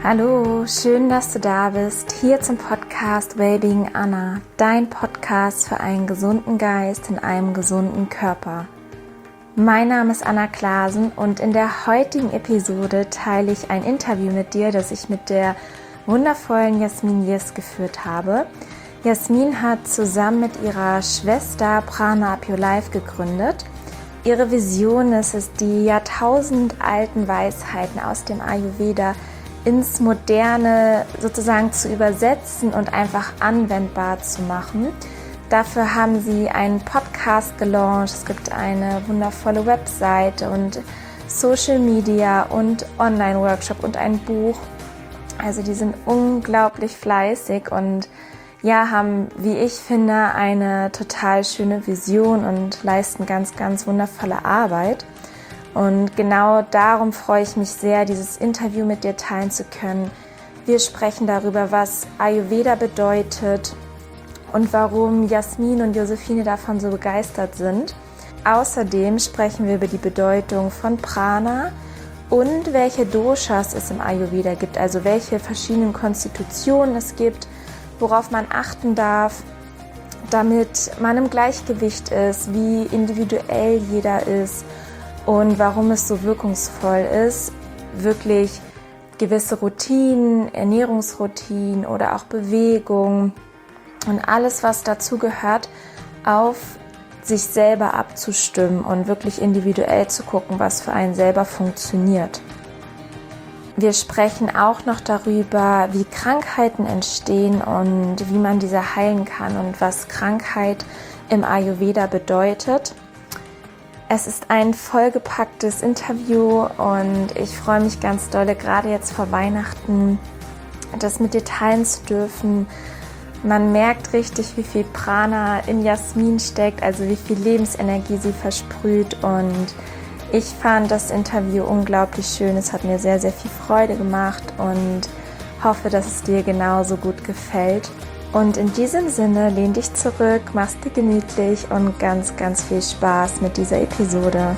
Hallo, schön, dass du da bist, hier zum Podcast Wellbeing Anna, dein Podcast für einen gesunden Geist in einem gesunden Körper. Mein Name ist Anna Klasen und in der heutigen Episode teile ich ein Interview mit dir, das ich mit der wundervollen Jasmin Yes geführt habe. Jasmin hat zusammen mit ihrer Schwester Prana Up Your Life gegründet. Ihre Vision ist es, die jahrtausendalten Weisheiten aus dem Ayurveda ins Moderne sozusagen zu übersetzen und einfach anwendbar zu machen. Dafür haben sie einen Podcast gelauncht, es gibt eine wundervolle Webseite und Social Media und Online-Workshop und ein Buch. Also die sind unglaublich fleißig und ja, haben, wie ich finde, eine total schöne Vision und leisten ganz, ganz wundervolle Arbeit. Und genau darum freue ich mich sehr, dieses Interview mit dir teilen zu können. Wir sprechen darüber, was Ayurveda bedeutet und warum Jasmin und Josephine davon so begeistert sind. Außerdem sprechen wir über die Bedeutung von Prana und welche Doshas es im Ayurveda gibt, also welche verschiedenen Konstitutionen es gibt, worauf man achten darf, damit man im Gleichgewicht ist, wie individuell jeder ist. Und warum es so wirkungsvoll ist, wirklich gewisse Routinen, Ernährungsroutinen oder auch Bewegung und alles, was dazu gehört, auf sich selber abzustimmen und wirklich individuell zu gucken, was für einen selber funktioniert. Wir sprechen auch noch darüber, wie Krankheiten entstehen und wie man diese heilen kann und was Krankheit im Ayurveda bedeutet. Es ist ein vollgepacktes Interview und ich freue mich ganz doll, gerade jetzt vor Weihnachten, das mit dir teilen zu dürfen. Man merkt richtig, wie viel Prana in Jasmin steckt, also wie viel Lebensenergie sie versprüht, und ich fand das Interview unglaublich schön. Es hat mir sehr, sehr viel Freude gemacht und hoffe, dass es dir genauso gut gefällt. Und in diesem Sinne, lehn dich zurück, mach's dir gemütlich und ganz, ganz viel Spaß mit dieser Episode.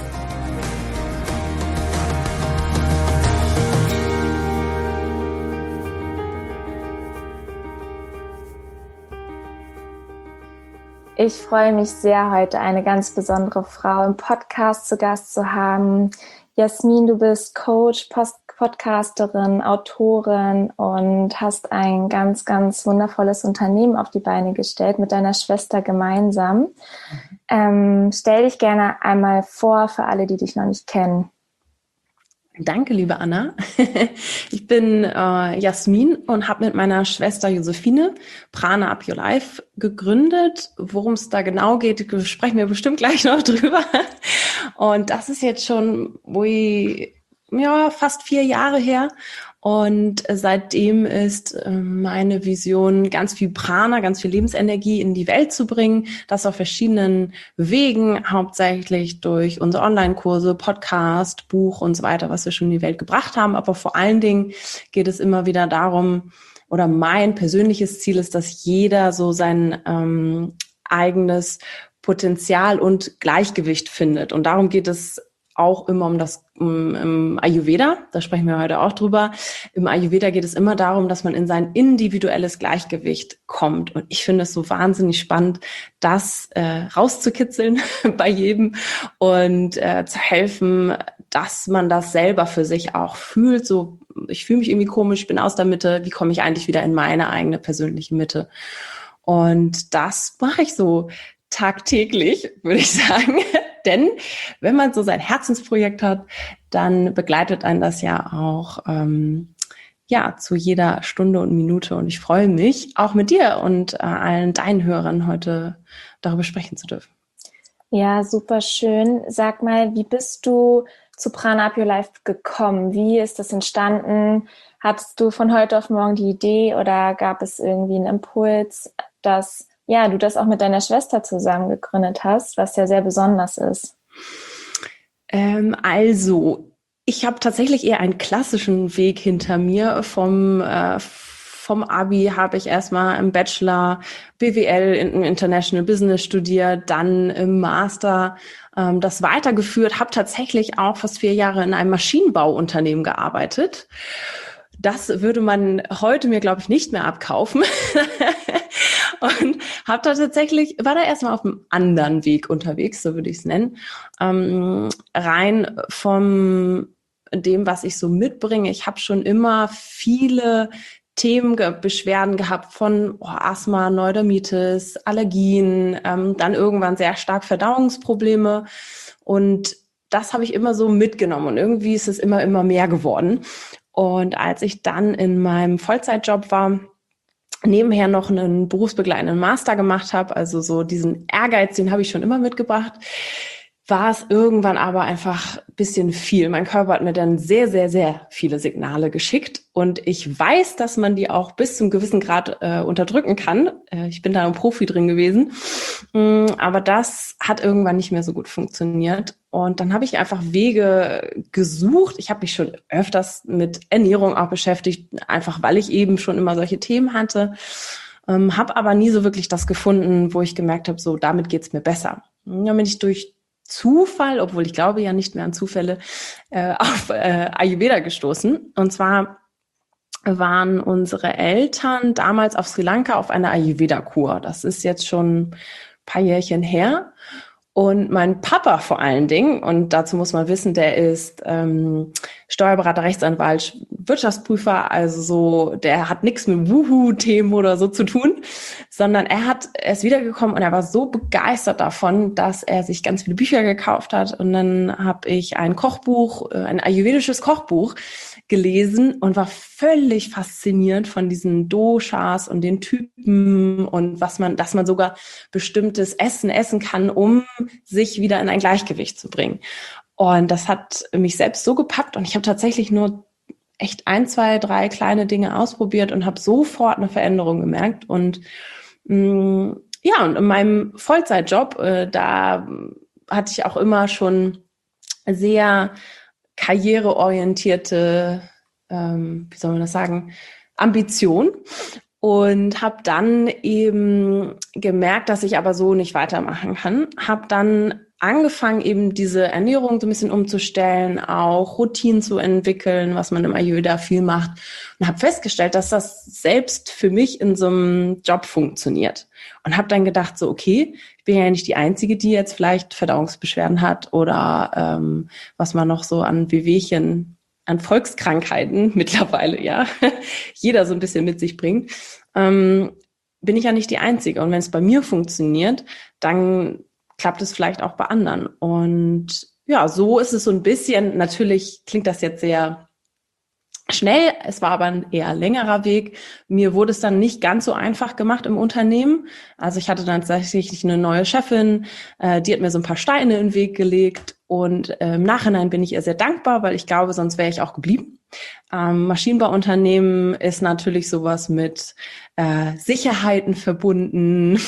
Ich freue mich sehr, heute eine ganz besondere Frau im Podcast zu Gast zu haben. Jasmin, du bist Coach, Podcasterin, Autorin und hast ein ganz, ganz wundervolles Unternehmen auf die Beine gestellt mit deiner Schwester gemeinsam. Stell dich gerne einmal vor für alle, die dich noch nicht kennen. Danke, liebe Anna. Ich bin Jasmin und habe mit meiner Schwester Josephine Prana Up Your Life gegründet. Worum es da genau geht, sprechen wir bestimmt gleich noch drüber. Und das ist jetzt schon fast 4 Jahre her. Und seitdem ist meine Vision, ganz viel Prana, ganz viel Lebensenergie in die Welt zu bringen. Das auf verschiedenen Wegen, hauptsächlich durch unsere Online-Kurse, Podcast, Buch und so weiter, was wir schon in die Welt gebracht haben. Aber vor allen Dingen geht es immer wieder darum, oder mein persönliches Ziel ist, dass jeder so sein eigenes Potenzial und Gleichgewicht findet. Und darum geht es auch immer im Ayurveda, da sprechen wir heute auch drüber. Im Ayurveda geht es immer darum, dass man in sein individuelles Gleichgewicht kommt. Und ich finde es so wahnsinnig spannend, das rauszukitzeln bei jedem und zu helfen, dass man das selber für sich auch fühlt. So, ich fühle mich irgendwie komisch, bin aus der Mitte, wie komme ich eigentlich wieder in meine eigene persönliche Mitte? Und das mache ich so tagtäglich, würde ich sagen. Denn wenn man so sein Herzensprojekt hat, dann begleitet einen das ja auch zu jeder Stunde und Minute. Und ich freue mich, auch mit dir und allen deinen Hörern heute darüber sprechen zu dürfen. Ja, super schön. Sag mal, wie bist du zu Prana Up Your Life gekommen? Wie ist das entstanden? Hattest du von heute auf morgen die Idee oder gab es irgendwie einen Impuls, dass du das auch mit deiner Schwester zusammen gegründet hast, was ja sehr besonders ist? Also, ich habe tatsächlich eher einen klassischen Weg hinter mir. Vom Abi habe ich erstmal im Bachelor BWL in International Business studiert, dann im Master das weitergeführt, habe tatsächlich auch fast 4 Jahre in einem Maschinenbauunternehmen gearbeitet. das würde man heute mir, glaube ich, nicht mehr abkaufen. Und war da erstmal auf einem anderen Weg unterwegs, so würde ich es nennen. Rein vom dem, was ich so mitbringe. Ich habe schon immer viele Beschwerden gehabt von Asthma, Neurodermitis, Allergien, dann irgendwann sehr stark Verdauungsprobleme. Und das habe ich immer so mitgenommen. Und irgendwie ist es immer mehr geworden. Und als ich dann in meinem Vollzeitjob war, nebenher noch einen berufsbegleitenden Master gemacht habe, also so diesen Ehrgeiz, den habe ich schon immer mitgebracht, war es irgendwann aber einfach ein bisschen viel. Mein Körper hat mir dann sehr, sehr, sehr viele Signale geschickt und ich weiß, dass man die auch bis zum gewissen Grad unterdrücken kann. Ich bin da ein Profi drin gewesen, aber das hat irgendwann nicht mehr so gut funktioniert. Und dann habe ich einfach Wege gesucht. Ich habe mich schon öfters mit Ernährung auch beschäftigt, einfach weil ich eben schon immer solche Themen hatte, habe aber nie so wirklich das gefunden, wo ich gemerkt habe, so damit geht's mir besser. Dann bin ich durch Zufall, obwohl ich glaube ja nicht mehr an Zufälle, auf Ayurveda gestoßen. Und zwar waren unsere Eltern damals auf Sri Lanka auf einer Ayurveda-Kur. Das ist jetzt schon ein paar Jährchen her. Und mein Papa vor allen Dingen, und dazu muss man wissen, der ist Steuerberater, Rechtsanwalt, Wirtschaftsprüfer, also so, der hat nichts mit Wuhu-Themen oder so zu tun, sondern er ist wiedergekommen und er war so begeistert davon, dass er sich ganz viele Bücher gekauft hat. Und dann habe ich ein Kochbuch, ein ayurvedisches Kochbuch gelesen und war völlig fasziniert von diesen Doshas und den Typen und dass man sogar bestimmtes Essen essen kann, um sich wieder in ein Gleichgewicht zu bringen. Und das hat mich selbst so gepackt und ich habe tatsächlich nur echt 1, 2, 3 kleine Dinge ausprobiert und habe sofort eine Veränderung gemerkt. Und und in meinem Vollzeitjob, da hatte ich auch immer schon sehr karriereorientierte, wie soll man das sagen, Ambition und habe dann eben gemerkt, dass ich aber so nicht weitermachen kann. Habe dann angefangen, eben diese Ernährung so ein bisschen umzustellen, auch Routinen zu entwickeln, was man im Ayurveda viel macht und habe festgestellt, dass das selbst für mich in so einem Job funktioniert und habe dann gedacht, so okay, ich bin ja nicht die Einzige, die jetzt vielleicht Verdauungsbeschwerden hat oder was man noch so an Wehwehchen, an Volkskrankheiten mittlerweile, ja, jeder so ein bisschen mit sich bringt, bin ich ja nicht die Einzige. Und wenn es bei mir funktioniert, dann klappt es vielleicht auch bei anderen. Und ja, so ist es so ein bisschen, natürlich klingt das jetzt sehr schnell, es war aber ein eher längerer Weg. Mir wurde es dann nicht ganz so einfach gemacht im Unternehmen. Also ich hatte dann tatsächlich eine neue Chefin, die hat mir so ein paar Steine in den Weg gelegt und im Nachhinein bin ich ihr sehr dankbar, weil ich glaube, sonst wäre ich auch geblieben. Maschinenbauunternehmen ist natürlich sowas mit Sicherheiten verbunden,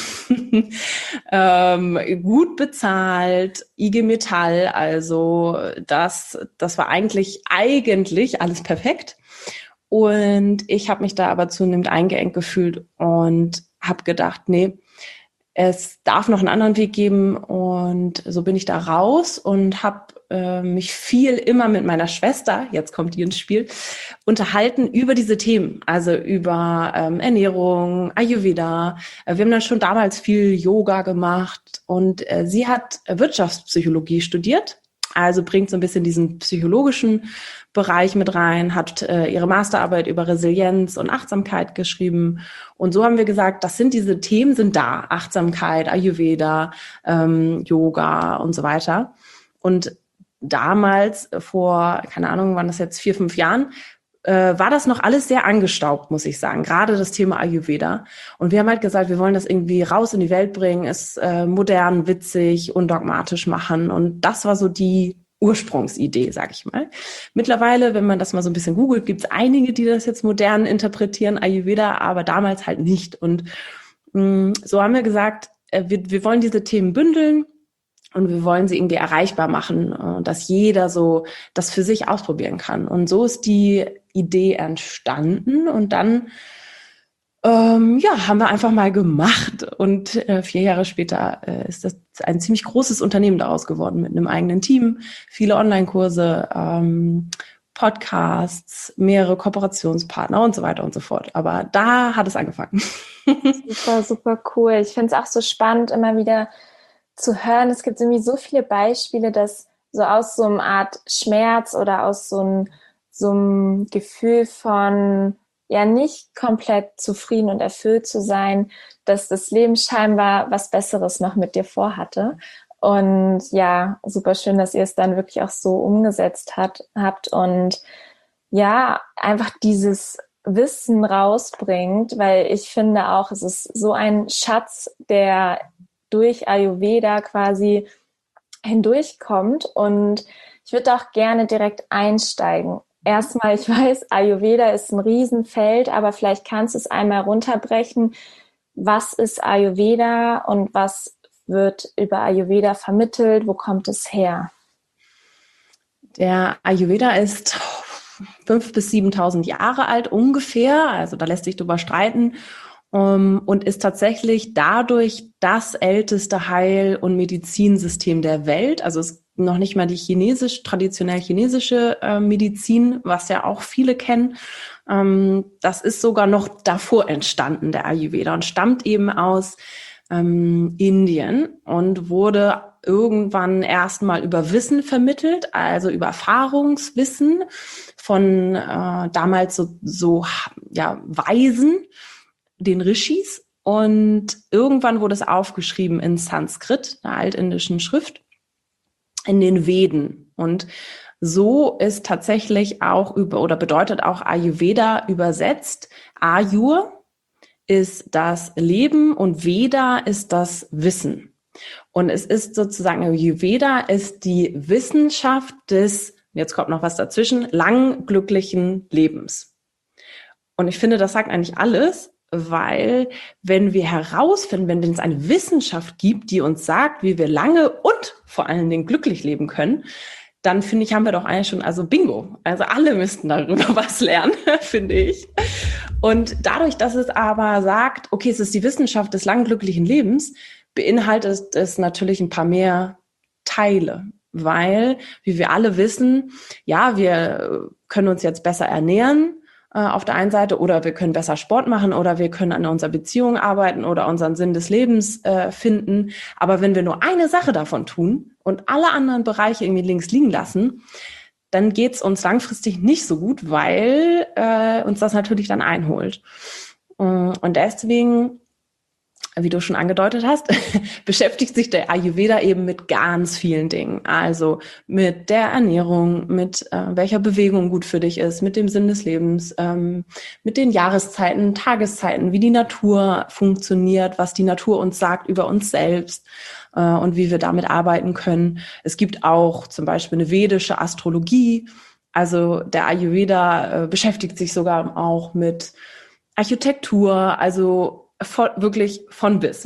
gut bezahlt, IG Metall, also das war eigentlich alles perfekt. Und ich habe mich da aber zunehmend eingeengt gefühlt und habe gedacht, nee, es darf noch einen anderen Weg geben. Und so bin ich da raus und habe mich viel immer mit meiner Schwester, jetzt kommt die ins Spiel, unterhalten über diese Themen, also über Ernährung, Ayurveda. Wir haben dann schon damals viel Yoga gemacht und sie hat Wirtschaftspsychologie studiert, also bringt so ein bisschen diesen psychologischen Bereich mit rein, hat ihre Masterarbeit über Resilienz und Achtsamkeit geschrieben. Und so haben wir gesagt, diese Themen sind da. Achtsamkeit, Ayurveda, Yoga und so weiter. Und damals, vor, keine Ahnung, wann das jetzt 4, 5 Jahren, war das noch alles sehr angestaubt, muss ich sagen. Gerade das Thema Ayurveda. Und wir haben halt gesagt, wir wollen das irgendwie raus in die Welt bringen, es modern, witzig, undogmatisch machen. Und das war so die Ursprungsidee, sag ich mal. Mittlerweile, wenn man das mal so ein bisschen googelt, gibt es einige, die das jetzt modern interpretieren, Ayurveda, aber damals halt nicht. Und so haben wir gesagt, wir wollen diese Themen bündeln und wir wollen sie irgendwie erreichbar machen, dass jeder so das für sich ausprobieren kann. Und so ist die Idee entstanden und dann haben wir einfach mal gemacht und 4 Jahre später ist das ein ziemlich großes Unternehmen daraus geworden mit einem eigenen Team, viele Online-Kurse Podcasts, mehrere Kooperationspartner und so weiter und so fort. Aber da hat es angefangen. Super, super cool. Ich finde es auch so spannend, immer wieder zu hören. Es gibt irgendwie so viele Beispiele, dass so aus so einer Art Schmerz oder aus so einem Gefühl von ja nicht komplett zufrieden und erfüllt zu sein, dass das Leben scheinbar was Besseres noch mit dir vorhatte. Und ja, super schön, dass ihr es dann wirklich auch so umgesetzt habt und ja, einfach dieses Wissen rausbringt, weil ich finde auch, es ist so ein Schatz, der durch Ayurveda quasi hindurchkommt. Und ich würde auch gerne direkt einsteigen. Erstmal, ich weiß, Ayurveda ist ein Riesenfeld, aber vielleicht kannst du es einmal runterbrechen. Was ist Ayurveda und was wird über Ayurveda vermittelt? Wo kommt es her? Der Ayurveda ist 5.000 bis 7.000 Jahre alt ungefähr, also da lässt sich drüber streiten, und ist tatsächlich dadurch das älteste Heil- und Medizinsystem der Welt. Also es ist noch nicht mal die traditionell chinesische Medizin, was ja auch viele kennen. Das ist sogar noch davor entstanden, der Ayurveda, und stammt eben aus Indien und wurde irgendwann erstmal über Wissen vermittelt, also über Erfahrungswissen von damals so Weisen, den Rishis. Und irgendwann wurde es aufgeschrieben in Sanskrit, einer altindischen Schrift, in den Veden. Und so ist tatsächlich auch bedeutet auch Ayurveda übersetzt. Ayur ist das Leben und Veda ist das Wissen. Und es ist sozusagen, Ayurveda ist die Wissenschaft des, jetzt kommt noch was dazwischen, lang glücklichen Lebens. Und ich finde, das sagt eigentlich alles, weil wenn wir herausfinden, wenn es eine Wissenschaft gibt, die uns sagt, wie wir lange und vor allen Dingen glücklich leben können, dann finde ich, haben wir doch eigentlich schon, also Bingo. Also alle müssten darüber was lernen, finde ich. Und dadurch, dass es aber sagt, okay, es ist die Wissenschaft des lang glücklichen Lebens, beinhaltet es natürlich ein paar mehr Teile. Weil, wie wir alle wissen, ja, wir können uns jetzt besser ernähren, auf der einen Seite, oder wir können besser Sport machen, oder wir können an unserer Beziehung arbeiten oder unseren Sinn des Lebens finden. Aber wenn wir nur eine Sache davon tun und alle anderen Bereiche irgendwie links liegen lassen, dann geht's uns langfristig nicht so gut, weil uns das natürlich dann einholt. Und deswegen, wie du schon angedeutet hast, beschäftigt sich der Ayurveda eben mit ganz vielen Dingen. Also mit der Ernährung, mit welcher Bewegung gut für dich ist, mit dem Sinn des Lebens, mit den Jahreszeiten, Tageszeiten, wie die Natur funktioniert, was die Natur uns sagt über uns selbst und wie wir damit arbeiten können. Es gibt auch zum Beispiel eine vedische Astrologie. Also der Ayurveda beschäftigt sich sogar auch mit Architektur, also wirklich von bis.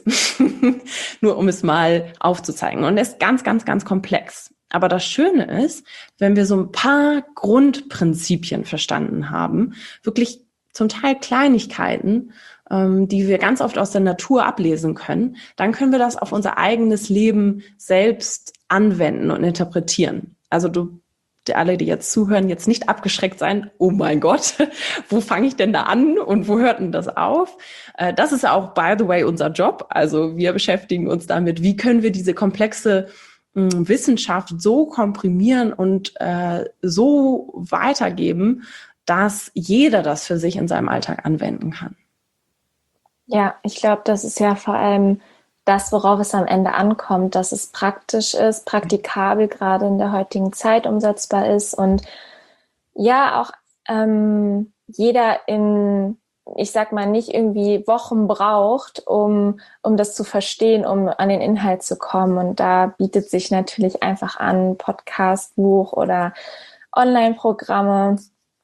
Nur um es mal aufzuzeigen. Und es ist ganz, ganz, ganz komplex. Aber das Schöne ist, wenn wir so ein paar Grundprinzipien verstanden haben, wirklich zum Teil Kleinigkeiten, die wir ganz oft aus der Natur ablesen können, dann können wir das auf unser eigenes Leben selbst anwenden und interpretieren. Also alle, die jetzt zuhören, jetzt nicht abgeschreckt sein, oh mein Gott, wo fange ich denn da an und wo hört denn das auf? Das ist auch, by the way, unser Job. Also wir beschäftigen uns damit, wie können wir diese komplexe Wissenschaft so komprimieren und so weitergeben, dass jeder das für sich in seinem Alltag anwenden kann. Ja, ich glaube, das ist ja vor allem das, worauf es am Ende ankommt, dass es praktisch ist, praktikabel gerade in der heutigen Zeit umsetzbar ist und ja auch jeder ich sag mal, nicht irgendwie Wochen braucht, um das zu verstehen, um an den Inhalt zu kommen. Und da bietet sich natürlich einfach an, Podcast, Buch oder Online-Programme.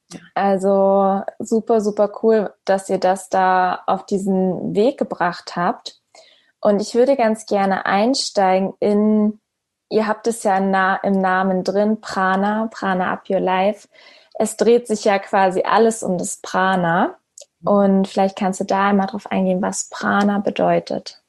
Also super, super cool, dass ihr das da auf diesen Weg gebracht habt. Und ich würde ganz gerne einsteigen ihr habt es ja im Namen drin, Prana Up Your Life. Es dreht sich ja quasi alles um das Prana. Und vielleicht kannst du da einmal drauf eingehen, was Prana bedeutet.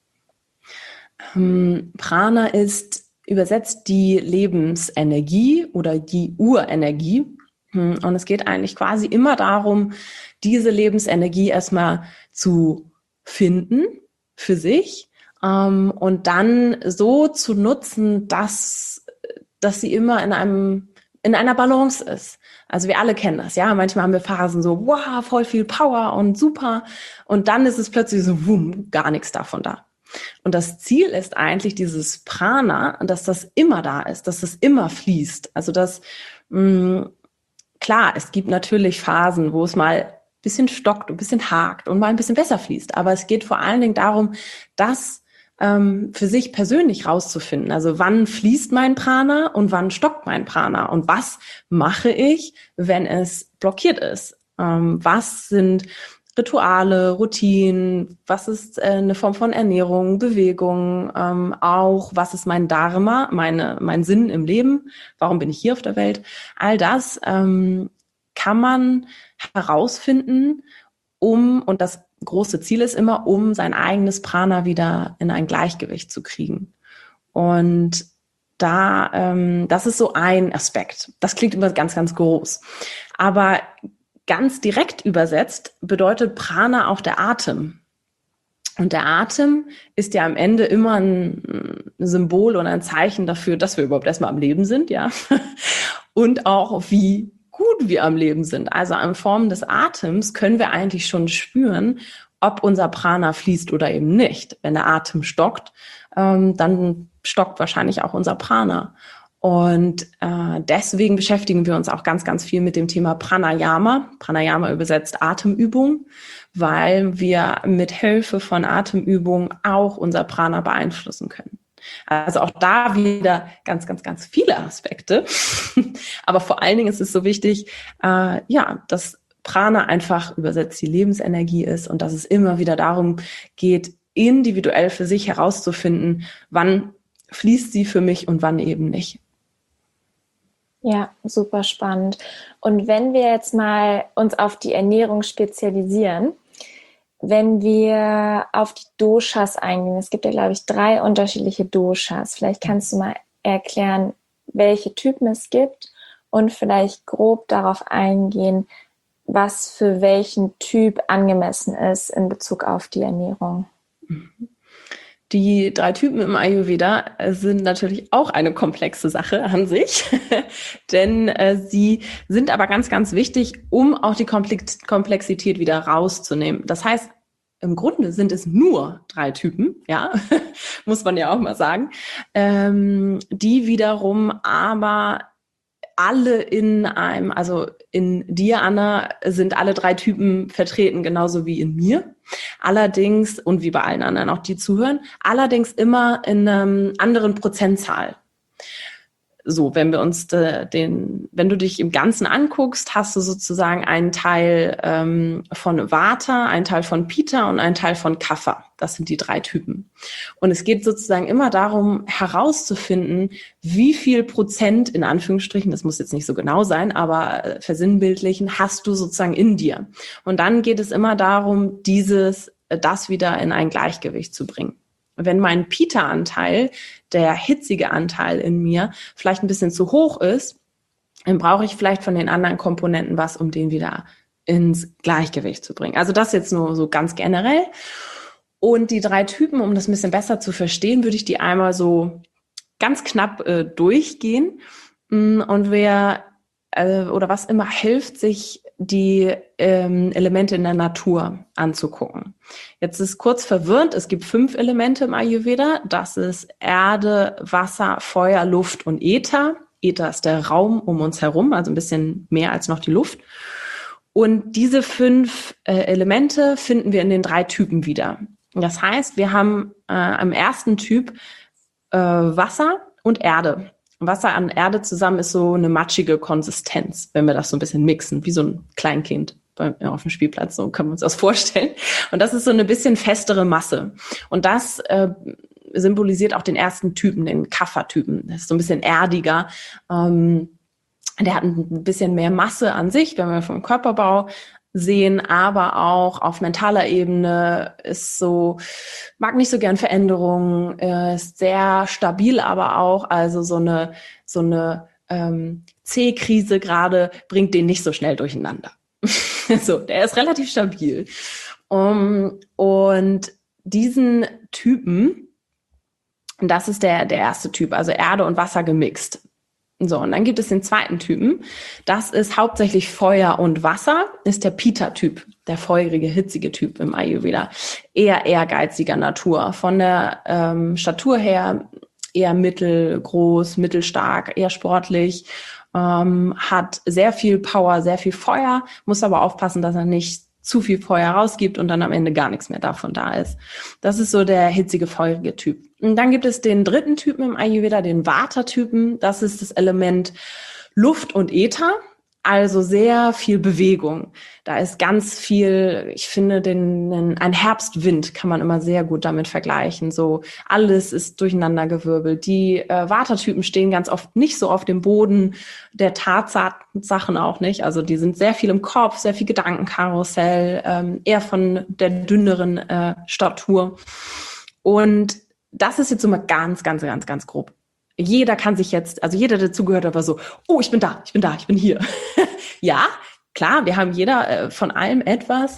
Prana ist übersetzt die Lebensenergie oder die Urenergie. Und es geht eigentlich quasi immer darum, diese Lebensenergie erstmal zu finden für sich, und dann so zu nutzen, dass sie immer in einer Balance ist. Also wir alle kennen das, ja. Manchmal haben wir Phasen so, wow, voll viel Power und super. Und dann ist es plötzlich so, wumm, gar nichts davon da. Und das Ziel ist eigentlich dieses Prana, dass das immer da ist, dass es immer fließt. Also klar, es gibt natürlich Phasen, wo es mal ein bisschen stockt, ein bisschen hakt und mal ein bisschen besser fließt. Aber es geht vor allen Dingen darum, das für sich persönlich rauszufinden. Also wann fließt mein Prana und wann stockt mein Prana? Und was mache ich, wenn es blockiert ist? Was sind Rituale, Routinen? Was ist eine Form von Ernährung, Bewegung? Auch was ist mein Dharma, mein Sinn im Leben? Warum bin ich hier auf der Welt? All das kann man herausfinden, und das große Ziel ist immer, um sein eigenes Prana wieder in ein Gleichgewicht zu kriegen. Und das ist so ein Aspekt. Das klingt immer ganz, ganz groß. Aber ganz direkt übersetzt bedeutet Prana auch der Atem. Und der Atem ist ja am Ende immer ein Symbol und ein Zeichen dafür, dass wir überhaupt erstmal am Leben sind, ja. Und auch wie gut wir am Leben sind. Also in Form des Atems können wir eigentlich schon spüren, ob unser Prana fließt oder eben nicht. Wenn der Atem stockt, dann stockt wahrscheinlich auch unser Prana. Und deswegen beschäftigen wir uns auch ganz, ganz viel mit dem Thema Pranayama. Pranayama übersetzt Atemübung, weil wir mit Hilfe von Atemübung auch unser Prana beeinflussen können. Also auch da wieder ganz, ganz, ganz viele Aspekte. Aber vor allen Dingen ist es so wichtig, dass Prana einfach übersetzt die Lebensenergie ist und dass es immer wieder darum geht, individuell für sich herauszufinden, wann fließt sie für mich und wann eben nicht. Ja, super spannend. Und wenn wir jetzt mal uns auf die Ernährung spezialisieren, wenn wir auf die Doshas eingehen, es gibt ja, glaube ich, 3 unterschiedliche Doshas. Vielleicht kannst du mal erklären, welche Typen es gibt und vielleicht grob darauf eingehen, was für welchen Typ angemessen ist in Bezug auf die Ernährung. Die 3 Typen im Ayurveda sind natürlich auch eine komplexe Sache an sich, denn sie sind aber ganz, ganz wichtig, um auch die Komplexität wieder rauszunehmen. Das heißt, im Grunde sind es nur 3 Typen, ja, muss man ja auch mal sagen, die wiederum aber alle also in dir, Anna, sind alle 3 Typen vertreten, genauso wie in mir. Allerdings, und wie bei allen anderen auch, die zuhören, allerdings immer in einer anderen Prozentzahl. So, wenn wir uns wenn du dich im Ganzen anguckst, hast du sozusagen einen Teil von Vata, einen Teil von Pitta und einen Teil von Kapha. Das sind die 3 Typen. Und es geht sozusagen immer darum, herauszufinden, wie viel Prozent, in Anführungsstrichen, das muss jetzt nicht so genau sein, aber versinnbildlichen, hast du sozusagen in dir. Und dann geht es immer darum, das wieder in ein Gleichgewicht zu bringen. Wenn mein Pitta-Anteil, der hitzige Anteil in mir, vielleicht ein bisschen zu hoch ist, dann brauche ich vielleicht von den anderen Komponenten was, um den wieder ins Gleichgewicht zu bringen. Also das jetzt nur so ganz generell. Und die 3 Typen, um das ein bisschen besser zu verstehen, würde ich die einmal so ganz knapp durchgehen. Und was immer hilft, sich die Elemente in der Natur anzugucken. Jetzt ist kurz verwirrend, es gibt 5 Elemente im Ayurveda. Das ist Erde, Wasser, Feuer, Luft und Äther. Äther ist der Raum um uns herum, also ein bisschen mehr als noch die Luft. Und diese 5 Elemente finden wir in den 3 Typen wieder. Das heißt, wir haben im ersten Typ Wasser und Erde. Wasser und Erde zusammen ist so eine matschige Konsistenz, wenn wir das so ein bisschen mixen, wie so ein Kleinkind auf dem Spielplatz, so können wir uns das vorstellen. Und das ist so eine bisschen festere Masse. Und das symbolisiert auch den ersten Typen, den Kapha-Typen. Das ist so ein bisschen erdiger. Der hat ein bisschen mehr Masse an sich, wenn wir vom Körperbau sehen, aber auch auf mentaler Ebene mag nicht so gern Veränderungen, ist sehr stabil, aber auch, also so eine C-Krise gerade bringt den nicht so schnell durcheinander. So, der ist relativ stabil. Und diesen Typen, das ist der erste Typ, also Erde und Wasser gemixt. So, und dann gibt es den zweiten Typen. Das ist hauptsächlich Feuer und Wasser, ist der Pitta-Typ, der feurige, hitzige Typ im Ayurveda. Eher ehrgeiziger Natur. Von der Statur her eher mittelgroß, mittelstark, eher sportlich, hat sehr viel Power, sehr viel Feuer, muss aber aufpassen, dass er nicht zu viel Feuer rausgibt und dann am Ende gar nichts mehr davon da ist. Das ist so der hitzige, feurige Typ. Und dann gibt es den dritten Typen im Ayurveda, den Vata-Typen. Das ist das Element Luft und Äther. Also sehr viel Bewegung. Da ist ganz viel, ich finde, ein Herbstwind kann man immer sehr gut damit vergleichen. So alles ist durcheinandergewirbelt. Die Vata-Typen stehen ganz oft nicht so auf dem Boden der Tatsachen auch nicht. Also die sind sehr viel im Kopf, sehr viel Gedankenkarussell, eher von der dünneren Statur. Und das ist jetzt so mal ganz, ganz, ganz, ganz grob. Jeder kann sich jetzt, also jeder, der dazugehört hat, war so, oh, ich bin da, ich bin hier. Ja, klar, wir haben jeder von allem etwas.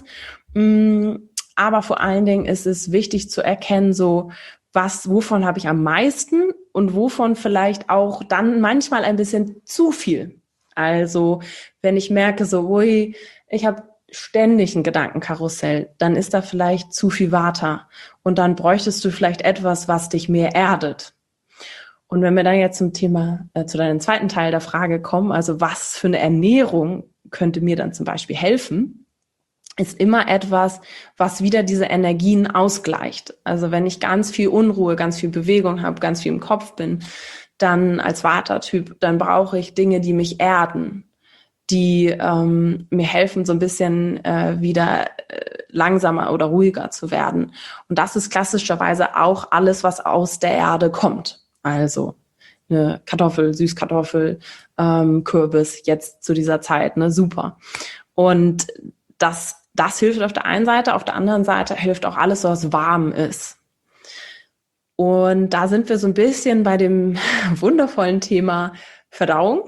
Aber vor allen Dingen ist es wichtig zu erkennen, so, wovon habe ich am meisten und wovon vielleicht auch dann manchmal ein bisschen zu viel. Also, wenn ich merke, so, ui, ich habe ständig ein Gedankenkarussell, dann ist da vielleicht zu viel Vata. Und dann bräuchtest du vielleicht etwas, was dich mehr erdet. Und wenn wir dann jetzt zum Thema, zu deinem zweiten Teil der Frage kommen, also was für eine Ernährung könnte mir dann zum Beispiel helfen, ist immer etwas, was wieder diese Energien ausgleicht. Also wenn ich ganz viel Unruhe, ganz viel Bewegung habe, ganz viel im Kopf bin, dann als Vata-Typ, dann brauche ich Dinge, die mich erden, die mir helfen, so ein bisschen wieder langsamer oder ruhiger zu werden. Und das ist klassischerweise auch alles, was aus der Erde kommt. Also eine Kartoffel, Süßkartoffel, Kürbis jetzt zu dieser Zeit, ne, super. Und das hilft auf der einen Seite, auf der anderen Seite hilft auch alles, was warm ist. Und da sind wir so ein bisschen bei dem wundervollen Thema Verdauung.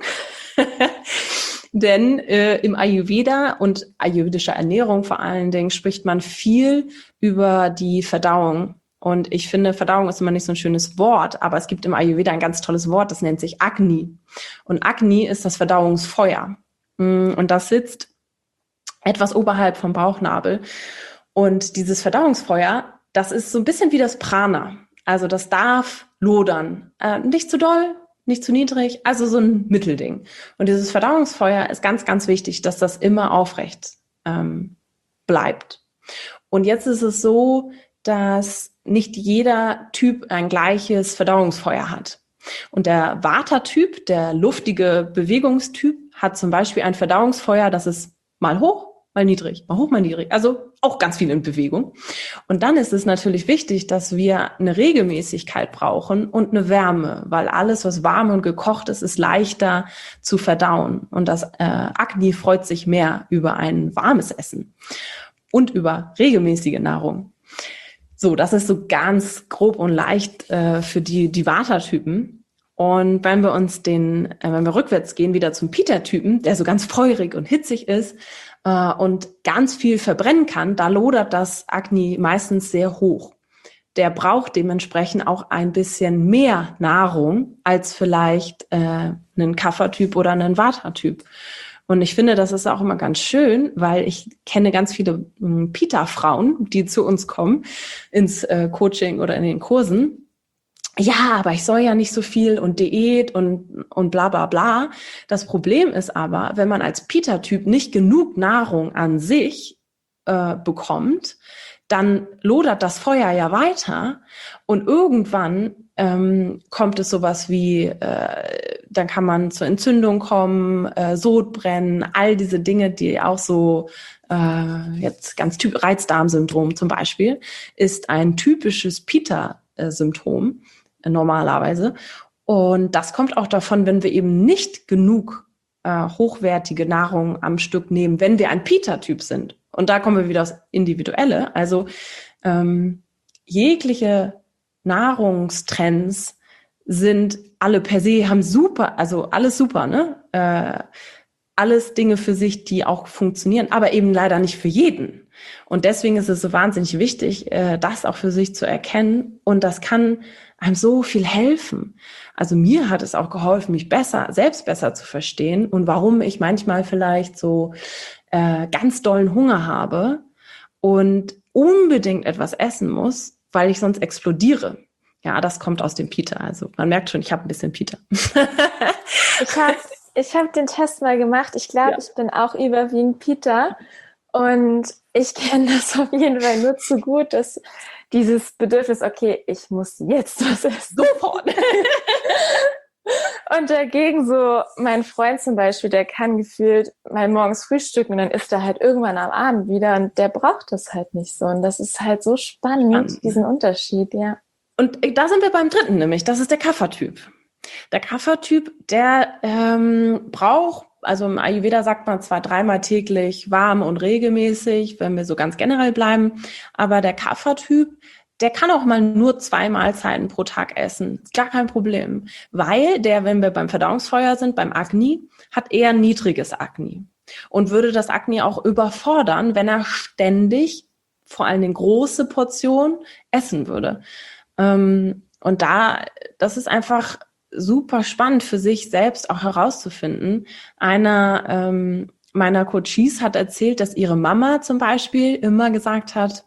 Denn im Ayurveda und ayurvedischer Ernährung vor allen Dingen spricht man viel über die Verdauung. Und ich finde, Verdauung ist immer nicht so ein schönes Wort, aber es gibt im Ayurveda ein ganz tolles Wort, das nennt sich Agni. Und Agni ist das Verdauungsfeuer. Und das sitzt etwas oberhalb vom Bauchnabel. Und dieses Verdauungsfeuer, das ist so ein bisschen wie das Prana. Also das darf lodern. Nicht zu doll, nicht zu niedrig, also so ein Mittelding. Und dieses Verdauungsfeuer ist ganz, ganz wichtig, dass das immer aufrecht bleibt. Und jetzt ist es so, dass nicht jeder Typ ein gleiches Verdauungsfeuer hat. Und der Vata-Typ, der luftige Bewegungstyp, hat zum Beispiel ein Verdauungsfeuer, das ist mal hoch, mal niedrig, mal hoch, mal niedrig. Also auch ganz viel in Bewegung. Und dann ist es natürlich wichtig, dass wir eine Regelmäßigkeit brauchen und eine Wärme, weil alles, was warm und gekocht ist, ist leichter zu verdauen. Und das Agni freut sich mehr über ein warmes Essen und über regelmäßige Nahrung. So, das ist so ganz grob und leicht für die Vata-Typen. Und wenn wir rückwärts gehen, wieder zum Pitta-Typen, der so ganz feurig und hitzig ist und ganz viel verbrennen kann, da lodert das Agni meistens sehr hoch. Der braucht dementsprechend auch ein bisschen mehr Nahrung als vielleicht einen Kapha-Typ oder einen Vata-Typ. Und ich finde, das ist auch immer ganz schön, weil ich kenne ganz viele Pitta-Frauen, die zu uns kommen ins Coaching oder in den Kursen. Ja, aber ich soll ja nicht so viel und Diät und bla bla bla. Das Problem ist aber, wenn man als Pitta-Typ nicht genug Nahrung an sich bekommt, dann lodert das Feuer ja weiter und irgendwann kommt es sowas wie, dann kann man zur Entzündung kommen, Sodbrennen, all diese Dinge, die auch so jetzt ganz typisch, Reizdarmsyndrom zum Beispiel, ist ein typisches Pitta-Symptom normalerweise. Und das kommt auch davon, wenn wir eben nicht genug hochwertige Nahrung am Stück nehmen, wenn wir ein Pitta-Typ sind. Und da kommen wir wieder aufs Individuelle. Also jegliche Nahrungstrends sind alle per se, haben super, also alles super, ne? Alles Dinge für sich, die auch funktionieren, aber eben leider nicht für jeden. Und deswegen ist es so wahnsinnig wichtig, das auch für sich zu erkennen. Und das kann einem so viel helfen. Also mir hat es auch geholfen, mich selbst besser zu verstehen und warum ich manchmal vielleicht so ganz dollen Hunger habe und unbedingt etwas essen muss, weil ich sonst explodiere. Ja, das kommt aus dem Peter. Also man merkt schon, ich habe ein bisschen Peter. Ich hab den Test mal gemacht. Ich glaube, ich bin auch überwiegend Peter. Und ich kenne das auf jeden Fall nur zu gut, dass dieses Bedürfnis, okay, ich muss jetzt was essen. Sofort. Und dagegen so mein Freund zum Beispiel, der kann gefühlt mal morgens frühstücken und dann isst er halt irgendwann am Abend wieder und der braucht das halt nicht so. Und das ist halt so spannend, diesen Unterschied, ja. Und da sind wir beim dritten nämlich, das ist der Kapha-Typ. Der Kapha-Typ, der braucht, also im Ayurveda sagt man zwar 3-mal täglich warm und regelmäßig, wenn wir so ganz generell bleiben, aber der Kapha-Typ, der kann auch mal nur 2 Mahlzeiten pro Tag essen. Gar kein Problem. Weil der, wenn wir beim Verdauungsfeuer sind, beim Agni, hat eher niedriges Agni. Und würde das Agni auch überfordern, wenn er ständig, vor allem in große Portionen, essen würde. Und das ist einfach super spannend für sich selbst auch herauszufinden. Einer meiner Coaches hat erzählt, dass ihre Mama zum Beispiel immer gesagt hat,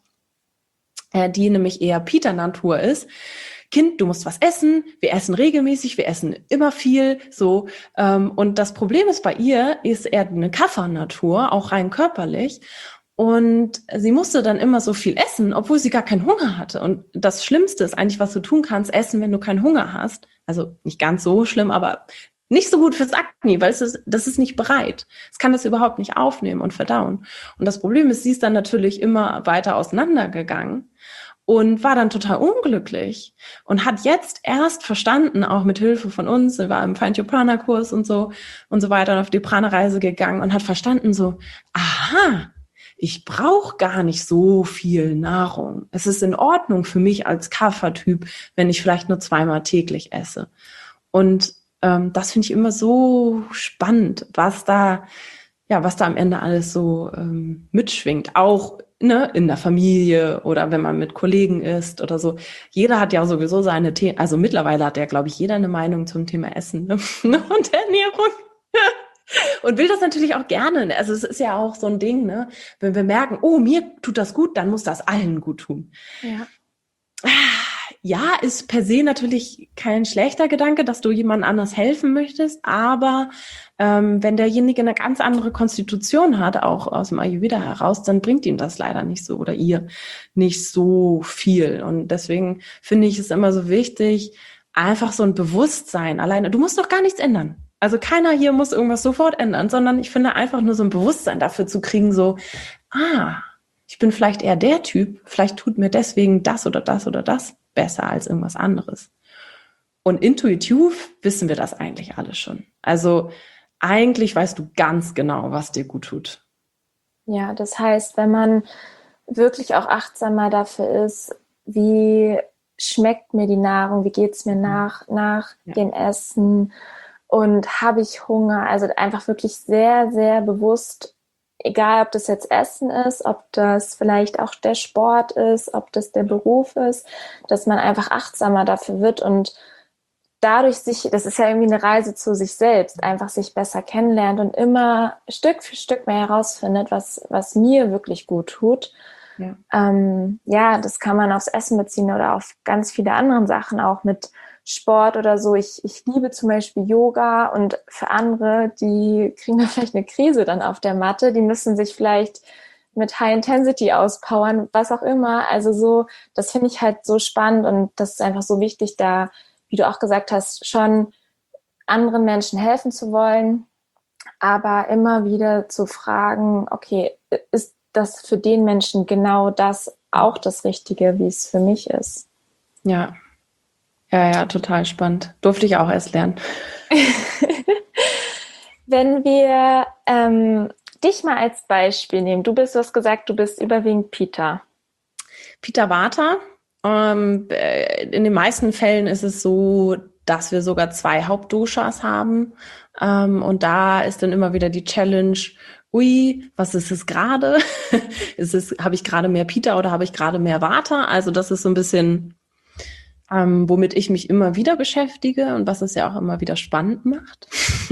die nämlich eher Peter-Natur ist, Kind, du musst was essen, wir essen regelmäßig, wir essen immer viel, so. Und das Problem ist bei ihr, ist eher eine Kapha-Natur, auch rein körperlich. Und sie musste dann immer so viel essen, obwohl sie gar keinen Hunger hatte. Und das Schlimmste ist eigentlich, was du tun kannst, essen, wenn du keinen Hunger hast. Also nicht ganz so schlimm, aber nicht so gut fürs Akne, weil das ist nicht bereit. Es kann das überhaupt nicht aufnehmen und verdauen. Und das Problem ist, sie ist dann natürlich immer weiter auseinandergegangen und war dann total unglücklich und hat jetzt erst verstanden, auch mit Hilfe von uns, sie war im Find Your Prana-Kurs und so weiter und auf die Prana-Reise gegangen und hat verstanden so, aha, ich brauche gar nicht so viel Nahrung. Es ist in Ordnung für mich als Kapha-Typ, wenn ich vielleicht nur 2-mal täglich esse. Und das finde ich immer so spannend, was da am Ende alles so mitschwingt. Auch in der Familie oder wenn man mit Kollegen ist oder so. Jeder hat ja sowieso seine Themen. Also mittlerweile hat ja, glaube ich, jeder eine Meinung zum Thema Essen, ne? Und Ernährung. Und will das natürlich auch gerne. Also es ist ja auch so ein Ding, ne? Wenn wir merken, oh, mir tut das gut, dann muss das allen gut tun. Ja. Ja, ist per se natürlich kein schlechter Gedanke, dass du jemand anders helfen möchtest, aber wenn derjenige eine ganz andere Konstitution hat, auch aus dem Ayurveda heraus, dann bringt ihm das leider nicht so oder ihr nicht so viel. Und deswegen finde ich es immer so wichtig, einfach so ein Bewusstsein alleine. Du musst doch gar nichts ändern. Also keiner hier muss irgendwas sofort ändern, sondern ich finde einfach nur so ein Bewusstsein dafür zu kriegen, so, ich bin vielleicht eher der Typ, vielleicht tut mir deswegen das oder das oder das besser als irgendwas anderes. Und intuitiv wissen wir das eigentlich alle schon. Also eigentlich weißt du ganz genau, was dir gut tut. Ja, das heißt, wenn man wirklich auch achtsamer dafür ist, wie schmeckt mir die Nahrung, wie geht es mir nach dem Essen und habe ich Hunger, also einfach wirklich sehr, sehr bewusst, egal ob das jetzt Essen ist, ob das vielleicht auch der Sport ist, ob das der Beruf ist, dass man einfach achtsamer dafür wird und dadurch das ist ja irgendwie eine Reise zu sich selbst, einfach sich besser kennenlernt und immer Stück für Stück mehr herausfindet, was mir wirklich gut tut. Ja. Das kann man aufs Essen beziehen oder auf ganz viele andere Sachen, auch mit Sport oder so. Ich liebe zum Beispiel Yoga und für andere, die kriegen da vielleicht eine Krise dann auf der Matte, die müssen sich vielleicht mit High Intensity auspowern, was auch immer. Also so, das finde ich halt so spannend und das ist einfach so wichtig, da, wie du auch gesagt hast, schon anderen Menschen helfen zu wollen, aber immer wieder zu fragen, okay, ist das für den Menschen genau das auch das Richtige, wie es für mich ist? Ja. Ja, total spannend. Durfte ich auch erst lernen. Wenn wir dich mal als Beispiel nehmen, du hast gesagt, du bist überwiegend Pitta. Pitta Vata. In den meisten Fällen ist es so, dass wir sogar 2 Hauptdoshas haben. Und da ist dann immer wieder die Challenge, ui, was ist es gerade? Habe ich gerade mehr Pitta oder habe ich gerade mehr Vata? Also das ist so ein bisschen, womit ich mich immer wieder beschäftige und was es ja auch immer wieder spannend macht.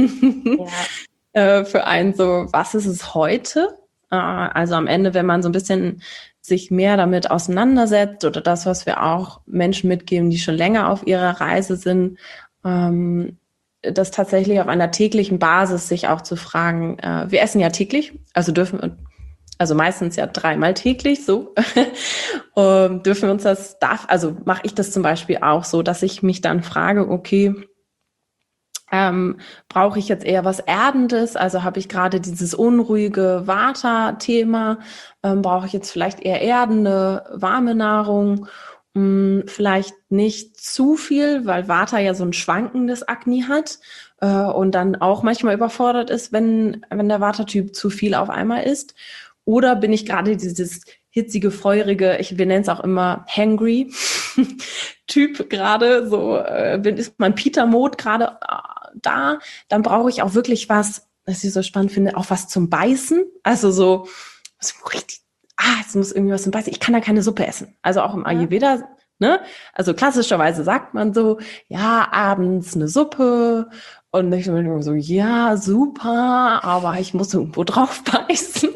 Für einen so, was ist es heute? Also am Ende, wenn man so ein bisschen sich mehr damit auseinandersetzt oder das, was wir auch Menschen mitgeben, die schon länger auf ihrer Reise sind, das tatsächlich auf einer täglichen Basis sich auch zu fragen, wir essen ja täglich, also meistens ja 3-mal täglich, so, dürfen wir uns also mache ich das zum Beispiel auch so, dass ich mich dann frage, okay, brauche ich jetzt eher was Erdendes? Also habe ich gerade dieses unruhige Vata-Thema? Brauche ich jetzt vielleicht eher erdende, warme Nahrung? Vielleicht nicht zu viel, weil Vata ja so ein schwankendes Agni hat und dann auch manchmal überfordert ist, wenn der Vata-Typ zu viel auf einmal isst. Oder bin ich gerade dieses hitzige, feurige, wir nennen es auch immer hangry Typ gerade, so ist mein Pitta-Mode gerade da, dann brauche ich auch wirklich was, was ich so spannend finde, auch was zum Beißen. Also so richtig, es muss irgendwie was zum Beißen. Ich kann da keine Suppe essen. Also auch im Ayurveda, ne? Also klassischerweise sagt man so, ja, abends eine Suppe. Und ich bin so, ja, super, aber ich muss irgendwo drauf beißen.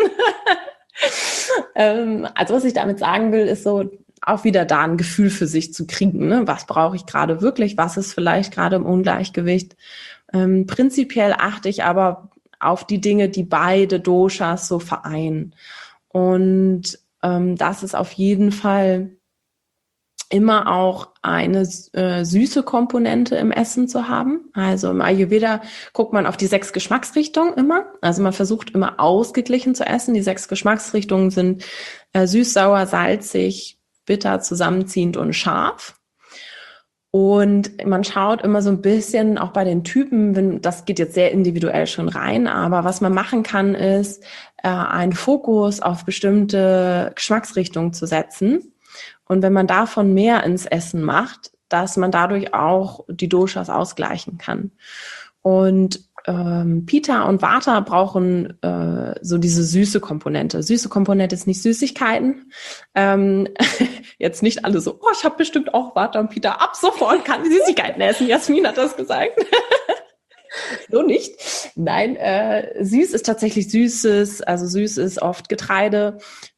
Also was ich damit sagen will, ist so, auch wieder da ein Gefühl für sich zu kriegen. Ne? Was brauche ich gerade wirklich? Was ist vielleicht gerade im Ungleichgewicht? Prinzipiell achte ich aber auf die Dinge, die beide Doshas so vereinen. Und das ist auf jeden Fall immer auch eine süße Komponente im Essen zu haben. Also im Ayurveda guckt man auf die 6 Geschmacksrichtungen immer. Also man versucht immer ausgeglichen zu essen. Die 6 Geschmacksrichtungen sind süß, sauer, salzig, bitter, zusammenziehend und scharf. Und man schaut immer so ein bisschen auch bei den Typen, das geht jetzt sehr individuell schon rein, aber was man machen kann, ist einen Fokus auf bestimmte Geschmacksrichtungen zu setzen. Und wenn man davon mehr ins Essen macht, dass man dadurch auch die Doshas ausgleichen kann. Und Pitta und Vata brauchen so diese süße Komponente. Süße Komponente ist nicht Süßigkeiten. Jetzt nicht alle so, ich habe bestimmt auch Vata und Pitta. Ab sofort kann ich Süßigkeiten essen. Jasmin hat das gesagt. So nicht. Nein, süß ist tatsächlich Süßes. Also süß ist oft Getreide.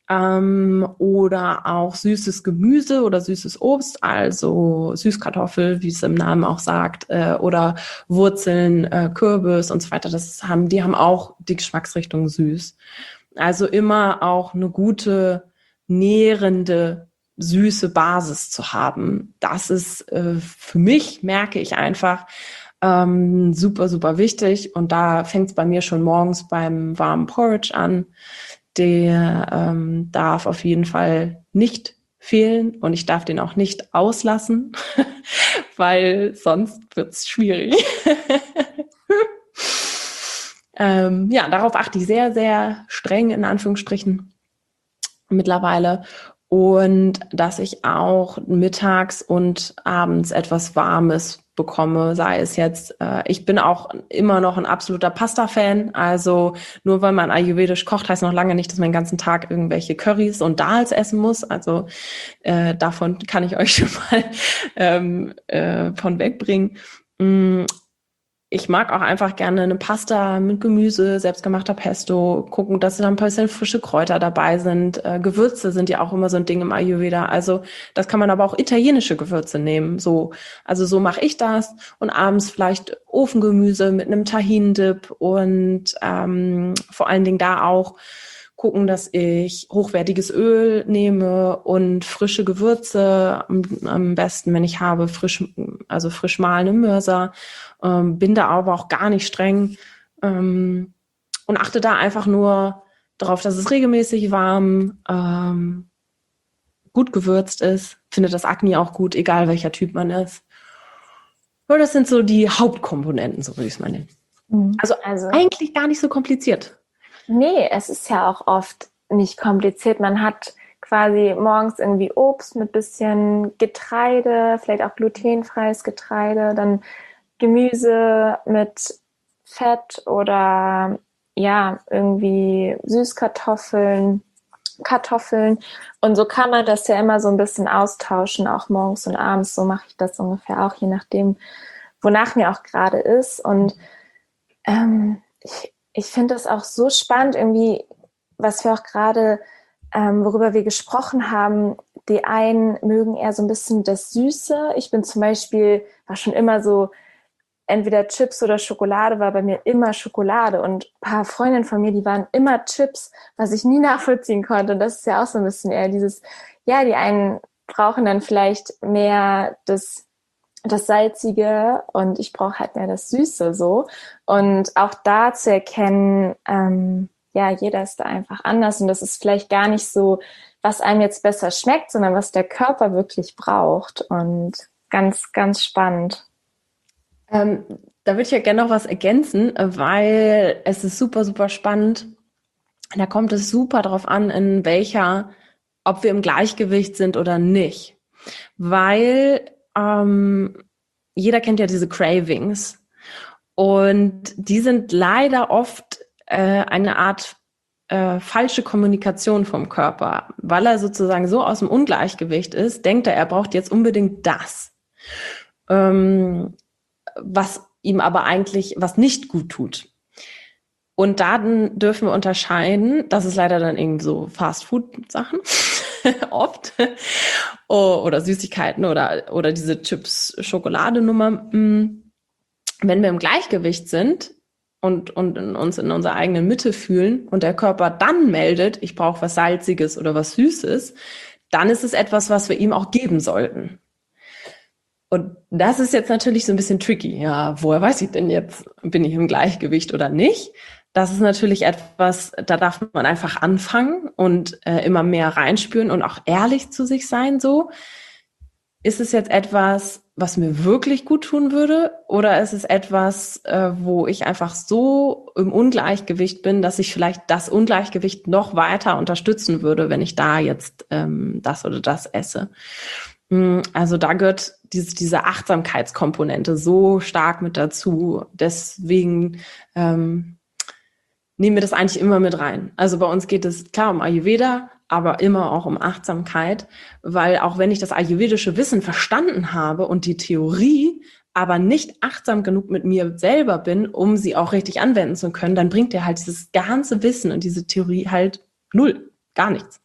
Oder auch süßes Gemüse oder süßes Obst, also Süßkartoffel, wie es im Namen auch sagt, oder Wurzeln, Kürbis und so weiter. Die haben auch die Geschmacksrichtung süß. Also immer auch eine gute, nährende, süße Basis zu haben. Das ist für mich, merke ich einfach, super, super wichtig. Und da fängt es bei mir schon morgens beim warmen Porridge an. Der darf auf jeden Fall nicht fehlen und ich darf den auch nicht auslassen, weil sonst wird's schwierig. Darauf achte ich sehr, sehr streng in Anführungsstrichen mittlerweile. Und dass ich auch mittags und abends etwas Warmes bekomme, sei es jetzt, ich bin auch immer noch ein absoluter Pasta-Fan, also nur weil man ayurvedisch kocht, heißt noch lange nicht, dass man den ganzen Tag irgendwelche Currys und Dals essen muss, also davon kann ich euch schon mal von wegbringen. Ich mag auch einfach gerne eine Pasta mit Gemüse, selbstgemachter Pesto, gucken, dass da ein bisschen frische Kräuter dabei sind. Gewürze sind ja auch immer so ein Ding im Ayurveda. Also das kann man aber auch italienische Gewürze nehmen. Also so mache ich das. Und abends vielleicht Ofengemüse mit einem Tahin-Dip und vor allen Dingen da auch gucken, dass ich hochwertiges Öl nehme und frische Gewürze, am besten, wenn ich habe, frisch mahlende Mörser. Bin da aber auch gar nicht streng und achte da einfach nur darauf, dass es regelmäßig warm, gut gewürzt ist. Finde das Agni auch gut, egal welcher Typ man ist. Und das sind so die Hauptkomponenten, so würde ich es mal nennen. Also eigentlich gar nicht so kompliziert. Nee, es ist ja auch oft nicht kompliziert. Man hat quasi morgens irgendwie Obst mit bisschen Getreide, vielleicht auch glutenfreies Getreide, dann Gemüse mit Fett oder ja, irgendwie Süßkartoffeln, Kartoffeln. Und so kann man das ja immer so ein bisschen austauschen, auch morgens und abends. So mache ich das ungefähr auch, je nachdem, wonach mir auch gerade ist. Und ich finde das auch so spannend, irgendwie, was wir auch gerade, worüber wir gesprochen haben. Die einen mögen eher so ein bisschen das Süße. Ich bin zum Beispiel, war schon immer so, entweder Chips oder Schokolade, war bei mir immer Schokolade. Und ein paar Freundinnen von mir, die waren immer Chips, was ich nie nachvollziehen konnte. Und das ist ja auch so ein bisschen eher dieses, ja, die einen brauchen dann vielleicht mehr das Salzige und ich brauche halt mehr das Süße so. Und auch da zu erkennen, ja, jeder ist da einfach anders und das ist vielleicht gar nicht so, was einem jetzt besser schmeckt, sondern was der Körper wirklich braucht. Und ganz, ganz spannend. Da würde ich ja gerne noch was ergänzen, weil es ist super, super spannend. Da kommt es super drauf an, ob wir im Gleichgewicht sind oder nicht. Weil jeder kennt ja diese Cravings. Und die sind leider oft eine Art falsche Kommunikation vom Körper. Weil er sozusagen so aus dem Ungleichgewicht ist, denkt er braucht jetzt unbedingt das. Was ihm aber eigentlich was nicht gut tut. Und dann dürfen wir unterscheiden, das ist leider dann irgendwie so Fast-Food-Sachen oft oder Süßigkeiten oder diese Chips-Schokolade-Nummer. Wenn wir im Gleichgewicht sind und uns in unserer eigenen Mitte fühlen und der Körper dann meldet, ich brauche was Salziges oder was Süßes, dann ist es etwas, was wir ihm auch geben sollten. Und das ist jetzt natürlich so ein bisschen tricky. Ja, woher weiß ich denn jetzt, bin ich im Gleichgewicht oder nicht? Das ist natürlich etwas, da darf man einfach anfangen und immer mehr reinspüren und auch ehrlich zu sich sein. So, ist es jetzt etwas, was mir wirklich gut tun würde, oder ist es etwas, wo ich einfach so im Ungleichgewicht bin, dass ich vielleicht das Ungleichgewicht noch weiter unterstützen würde, wenn ich da jetzt das oder das esse? Also da gehört diese Achtsamkeitskomponente so stark mit dazu. Deswegen nehmen wir das eigentlich immer mit rein. Also bei uns geht es klar um Ayurveda, aber immer auch um Achtsamkeit, weil auch wenn ich das ayurvedische Wissen verstanden habe und die Theorie, aber nicht achtsam genug mit mir selber bin, um sie auch richtig anwenden zu können, dann bringt dir halt dieses ganze Wissen und diese Theorie halt null, gar nichts.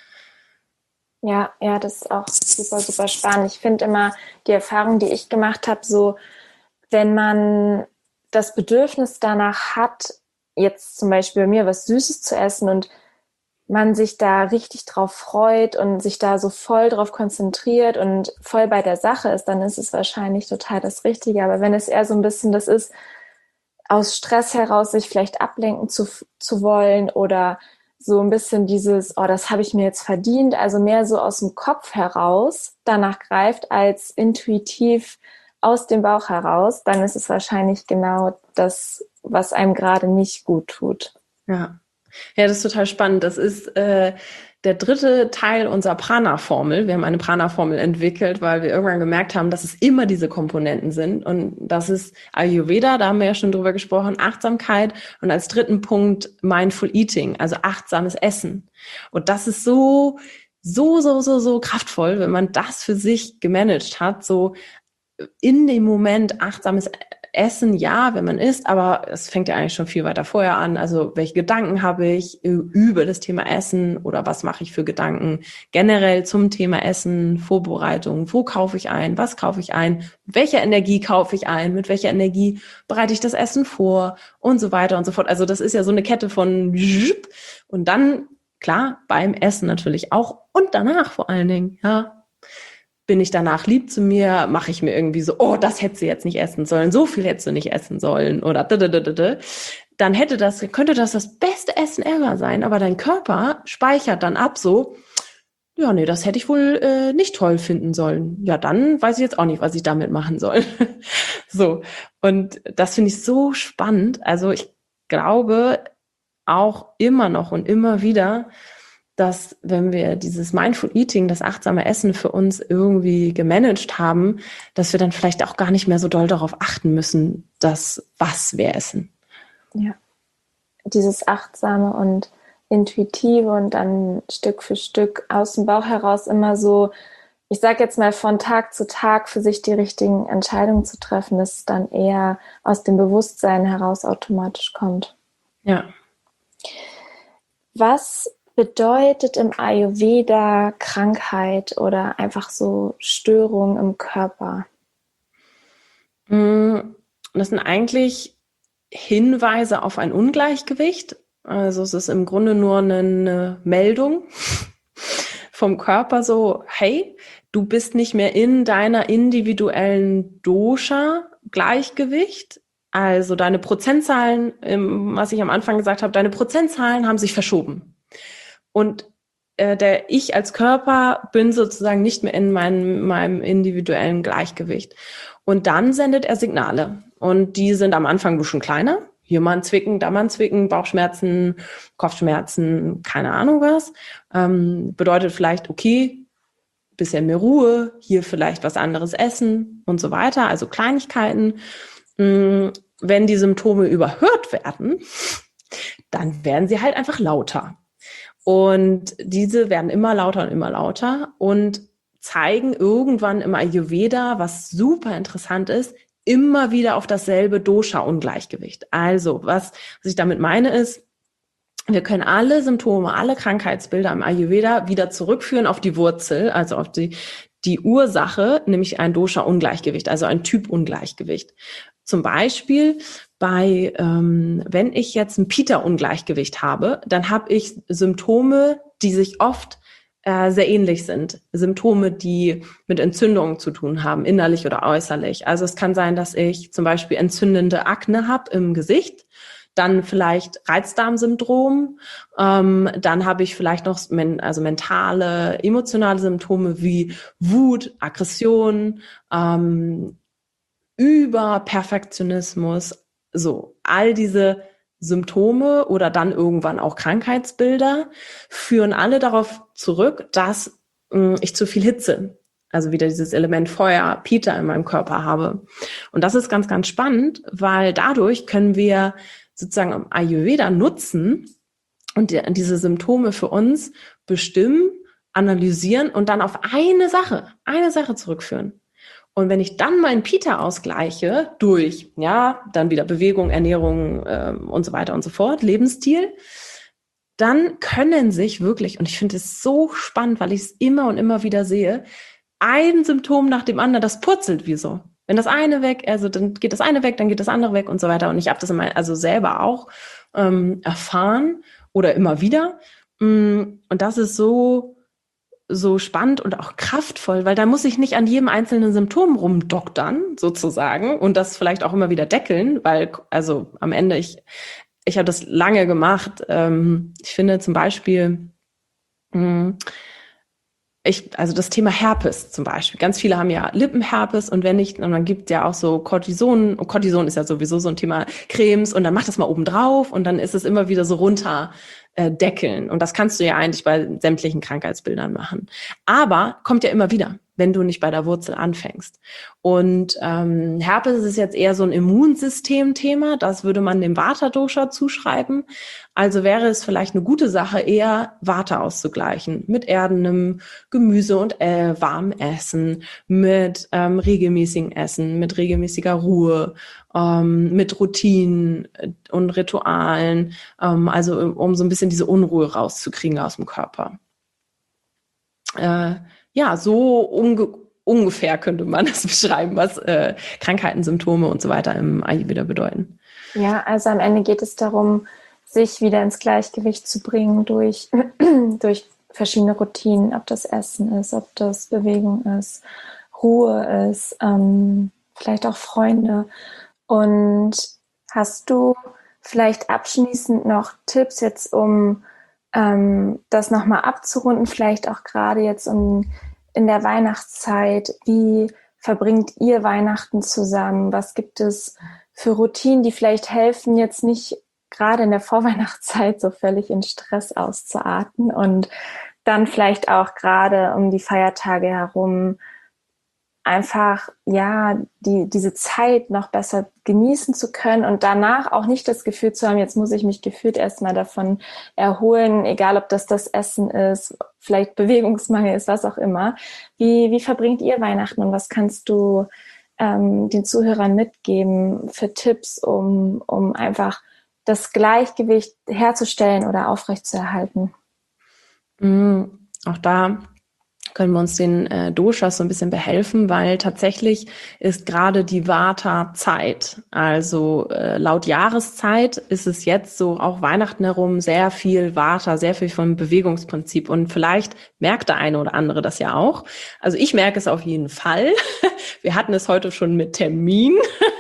Ja, ja, das ist auch super, super spannend. Ich finde immer die Erfahrung, die ich gemacht habe, so, wenn man das Bedürfnis danach hat, jetzt zum Beispiel bei mir was Süßes zu essen und man sich da richtig drauf freut und sich da so voll drauf konzentriert und voll bei der Sache ist, dann ist es wahrscheinlich total das Richtige. Aber wenn es eher so ein bisschen das ist, aus Stress heraus sich vielleicht ablenken zu wollen oder so ein bisschen dieses, oh, das habe ich mir jetzt verdient, also mehr so aus dem Kopf heraus danach greift, als intuitiv aus dem Bauch heraus, dann ist es wahrscheinlich genau das, was einem gerade nicht gut tut. Ja. Ja, das ist total spannend. Das ist der dritte Teil unserer Prana-Formel. Wir haben eine Prana-Formel entwickelt, weil wir irgendwann gemerkt haben, dass es immer diese Komponenten sind. Und das ist Ayurveda, da haben wir ja schon drüber gesprochen, Achtsamkeit. Und als dritten Punkt Mindful Eating, also achtsames Essen. Und das ist so kraftvoll, wenn man das für sich gemanagt hat, so in dem Moment achtsames Essen, ja, wenn man isst, aber es fängt ja eigentlich schon viel weiter vorher an. Also welche Gedanken habe ich über das Thema Essen oder was mache ich für Gedanken generell zum Thema Essen, Vorbereitung, wo kaufe ich ein, was kaufe ich ein, welche Energie kaufe ich ein, mit welcher Energie bereite ich das Essen vor und so weiter und so fort. Also das ist ja so eine Kette von und dann, klar, beim Essen natürlich auch und danach vor allen Dingen, ja. Bin ich danach lieb zu mir? Mache ich mir irgendwie so, oh, das hättest du jetzt nicht essen sollen, so viel hättest du nicht essen sollen oder dann könnte das beste Essen ever sein, aber dein Körper speichert dann ab so, ja, nee, das hätte ich wohl nicht toll finden sollen. Ja, dann weiß ich jetzt auch nicht, was ich damit machen soll. So, und das finde ich so spannend. Also ich glaube auch immer noch und immer wieder, dass wenn wir dieses Mindful Eating, das achtsame Essen für uns irgendwie gemanagt haben, dass wir dann vielleicht auch gar nicht mehr so doll darauf achten müssen, dass was wir essen. Ja, dieses achtsame und intuitive und dann Stück für Stück aus dem Bauch heraus immer so, ich sage jetzt mal von Tag zu Tag für sich die richtigen Entscheidungen zu treffen, dass es dann eher aus dem Bewusstsein heraus automatisch kommt. Ja. Was bedeutet im Ayurveda Krankheit oder einfach so Störung im Körper? Das sind eigentlich Hinweise auf ein Ungleichgewicht. Also es ist im Grunde nur eine Meldung vom Körper so, hey, du bist nicht mehr in deiner individuellen Dosha-Gleichgewicht. Also deine Prozentzahlen, was ich am Anfang gesagt habe, deine Prozentzahlen haben sich verschoben. Und ich als Körper bin sozusagen nicht mehr in meinem individuellen Gleichgewicht. Und dann sendet er Signale. Und die sind am Anfang ein bisschen kleiner. Hier mal ein Zwicken, da mal ein Zwicken, Bauchschmerzen, Kopfschmerzen, keine Ahnung was. Bedeutet vielleicht, okay, bisschen mehr Ruhe, hier vielleicht was anderes essen und so weiter. Also Kleinigkeiten. Wenn die Symptome überhört werden, dann werden sie halt einfach lauter. Und diese werden immer lauter und zeigen irgendwann im Ayurveda, was super interessant ist, immer wieder auf dasselbe Dosha-Ungleichgewicht. Also, was ich damit meine ist, wir können alle Symptome, alle Krankheitsbilder im Ayurveda wieder zurückführen auf die Wurzel, also auf die Ursache, nämlich ein Dosha-Ungleichgewicht, also ein Typ-Ungleichgewicht. Zum Beispiel wenn ich jetzt ein Pitta-Ungleichgewicht habe, dann habe ich Symptome, die sich oft sehr ähnlich sind. Symptome, die mit Entzündungen zu tun haben, innerlich oder äußerlich. Also es kann sein, dass ich zum Beispiel entzündende Akne habe im Gesicht, dann vielleicht Reizdarmsyndrom, dann habe ich vielleicht noch mentale, emotionale Symptome wie Wut, Aggression, Überperfektionismus, so all diese Symptome oder dann irgendwann auch Krankheitsbilder führen alle darauf zurück, dass ich zu viel Hitze, also wieder dieses Element Feuer, Pitta in meinem Körper habe. Und das ist ganz, ganz spannend, weil dadurch können wir sozusagen im Ayurveda nutzen und diese Symptome für uns bestimmen, analysieren und dann auf eine Sache zurückführen. Und wenn ich dann meinen Pitta ausgleiche durch, ja, dann wieder Bewegung, Ernährung und so weiter und so fort, Lebensstil, dann können sich wirklich, und ich finde es so spannend, weil ich es immer und immer wieder sehe, ein Symptom nach dem anderen, das purzelt wie so. Wenn das eine weg, also dann geht das eine weg, dann geht das andere weg und so weiter. Und ich habe das immer, also selber auch erfahren oder immer wieder. Und das ist so spannend und auch kraftvoll, weil da muss ich nicht an jedem einzelnen Symptom rumdoktern, sozusagen, und das vielleicht auch immer wieder deckeln, weil, also am Ende, ich habe das lange gemacht. Ich finde zum Beispiel, also das Thema Herpes zum Beispiel. Ganz viele haben ja Lippenherpes und wenn nicht, und dann gibt ja auch so Cortison. Und Cortison ist ja sowieso so ein Thema Cremes und dann mach das mal oben drauf und dann ist es immer wieder so runter deckeln. Und das kannst du ja eigentlich bei sämtlichen Krankheitsbildern machen. Aber kommt ja immer wieder, wenn du nicht bei der Wurzel anfängst. Und Herpes ist jetzt eher so ein Immunsystem-Thema. Das würde man dem Vata-Dosha zuschreiben. Also wäre es vielleicht eine gute Sache, eher Vata auszugleichen mit erdenem Gemüse und warmem Essen, mit regelmäßigem Essen, mit regelmäßiger Ruhe, mit Routinen und Ritualen, also um so ein bisschen diese Unruhe rauszukriegen aus dem Körper. Ja, so ungefähr könnte man das beschreiben, was Krankheiten, Symptome und so weiter im Ayurveda bedeuten. Ja, also am Ende geht es darum, sich wieder ins Gleichgewicht zu bringen durch verschiedene Routinen, ob das Essen ist, ob das Bewegung ist, Ruhe ist, vielleicht auch Freunde. Und hast du vielleicht abschließend noch Tipps jetzt, um das nochmal abzurunden, vielleicht auch gerade jetzt in der Weihnachtszeit? Wie verbringt ihr Weihnachten zusammen? Was gibt es für Routinen, die vielleicht helfen, jetzt nicht gerade in der Vorweihnachtszeit so völlig in Stress auszuarten und dann vielleicht auch gerade um die Feiertage herum einfach, ja, diese Zeit noch besser genießen zu können und danach auch nicht das Gefühl zu haben, jetzt muss ich mich gefühlt erstmal davon erholen, egal ob das Essen ist, vielleicht Bewegungsmangel ist, was auch immer. Wie verbringt ihr Weihnachten und was kannst du den Zuhörern mitgeben für Tipps, um einfach das Gleichgewicht herzustellen oder aufrechtzuerhalten? Auch da können wir uns den Doshas so ein bisschen behelfen, weil tatsächlich ist gerade die Vata-Zeit, also laut Jahreszeit ist es jetzt so auch Weihnachten herum sehr viel Vata, sehr viel vom Bewegungsprinzip und vielleicht merkt der eine oder andere das ja auch. Also ich merke es auf jeden Fall. Wir hatten es heute schon mit Termin.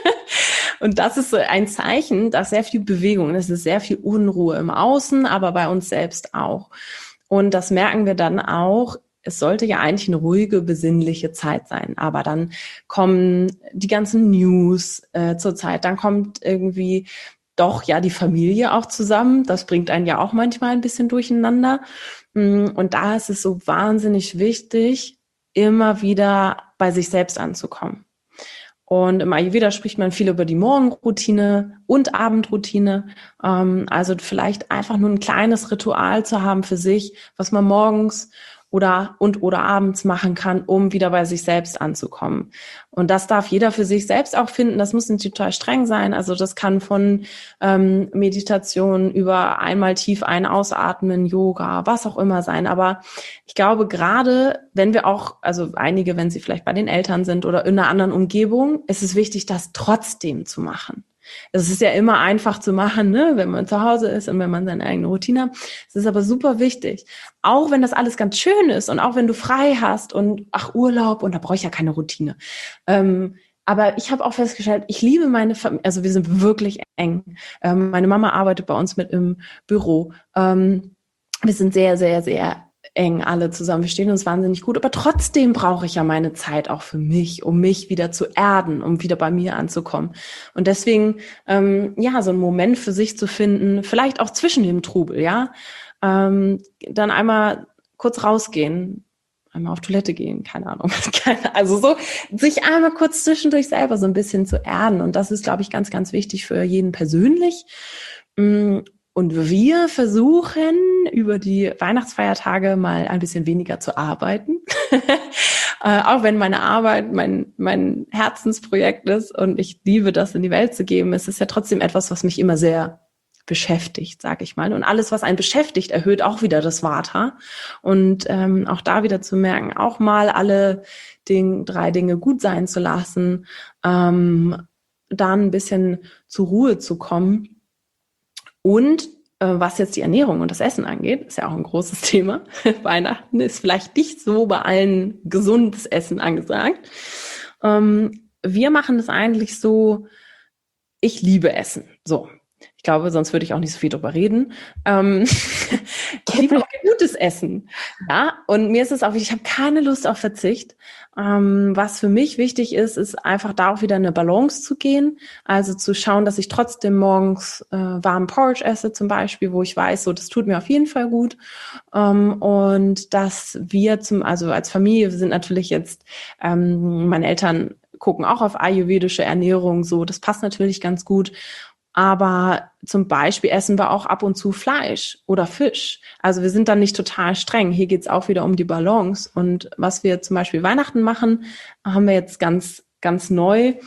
Und das ist so ein Zeichen, dass sehr viel Bewegung, es ist sehr viel Unruhe im Außen, aber bei uns selbst auch. Und das merken wir dann auch. Es sollte ja eigentlich eine ruhige, besinnliche Zeit sein. Aber dann kommen die ganzen News zur Zeit. Dann kommt irgendwie doch ja die Familie auch zusammen. Das bringt einen ja auch manchmal ein bisschen durcheinander. Und da ist es so wahnsinnig wichtig, immer wieder bei sich selbst anzukommen. Und im Ayurveda spricht man viel über die Morgenroutine und Abendroutine. Also vielleicht einfach nur ein kleines Ritual zu haben für sich, was man morgens oder abends machen kann, um wieder bei sich selbst anzukommen. Und das darf jeder für sich selbst auch finden. Das muss nicht total streng sein. Also das kann von Meditation über einmal tief ausatmen, Yoga, was auch immer sein. Aber ich glaube, gerade wenn wir auch, also einige, wenn sie vielleicht bei den Eltern sind oder in einer anderen Umgebung, ist es wichtig, das trotzdem zu machen. Es ist ja immer einfach zu machen, ne, wenn man zu Hause ist und wenn man seine eigene Routine hat. Es ist aber super wichtig. Auch wenn das alles ganz schön ist und auch wenn du frei hast und Urlaub und da brauche ich ja keine Routine. Aber ich habe auch festgestellt, ich liebe meine Familie, also wir sind wirklich eng. Meine Mama arbeitet bei uns mit im Büro. Wir sind sehr, sehr, sehr eng alle zusammen. Wir stehen uns wahnsinnig gut, aber trotzdem brauche ich ja meine Zeit auch für mich, um mich wieder zu erden, um wieder bei mir anzukommen. Und deswegen, so einen Moment für sich zu finden, vielleicht auch zwischen dem Trubel, ja, dann einmal kurz rausgehen, einmal auf Toilette gehen, keine Ahnung. Also so, sich einmal kurz zwischendurch selber so ein bisschen zu erden. Und das ist, glaube ich, ganz, ganz wichtig für jeden persönlich. Und wir versuchen, über die Weihnachtsfeiertage mal ein bisschen weniger zu arbeiten. Auch wenn meine Arbeit mein Herzensprojekt ist und ich liebe das in die Welt zu geben, es ist ja trotzdem etwas, was mich immer sehr beschäftigt, sage ich mal. Und alles, was einen beschäftigt, erhöht auch wieder das Vata. Und auch da wieder zu merken, auch mal alle 3 Dinge gut sein zu lassen, dann ein bisschen zur Ruhe zu kommen. Und was jetzt die Ernährung und das Essen angeht, ist ja auch ein großes Thema. Weihnachten ist vielleicht nicht so bei allen gesundes Essen angesagt. Wir machen es eigentlich so, ich liebe Essen. So. Ich glaube, sonst würde ich auch nicht so viel drüber reden. Ich liebe auch gutes Essen. Ja, und mir ist es auch wichtig, ich habe keine Lust auf Verzicht. Was für mich wichtig ist, ist einfach da auch wieder eine Balance zu gehen. Also zu schauen, dass ich trotzdem morgens warmen Porridge esse zum Beispiel, wo ich weiß, so das tut mir auf jeden Fall gut. Und dass wir also als Familie, wir sind natürlich jetzt, meine Eltern gucken auch auf ayurvedische Ernährung, so das passt natürlich ganz gut. Aber zum Beispiel essen wir auch ab und zu Fleisch oder Fisch. Also wir sind dann nicht total streng. Hier geht's auch wieder um die Balance. Und was wir zum Beispiel Weihnachten machen, haben wir jetzt ganz, ganz neu.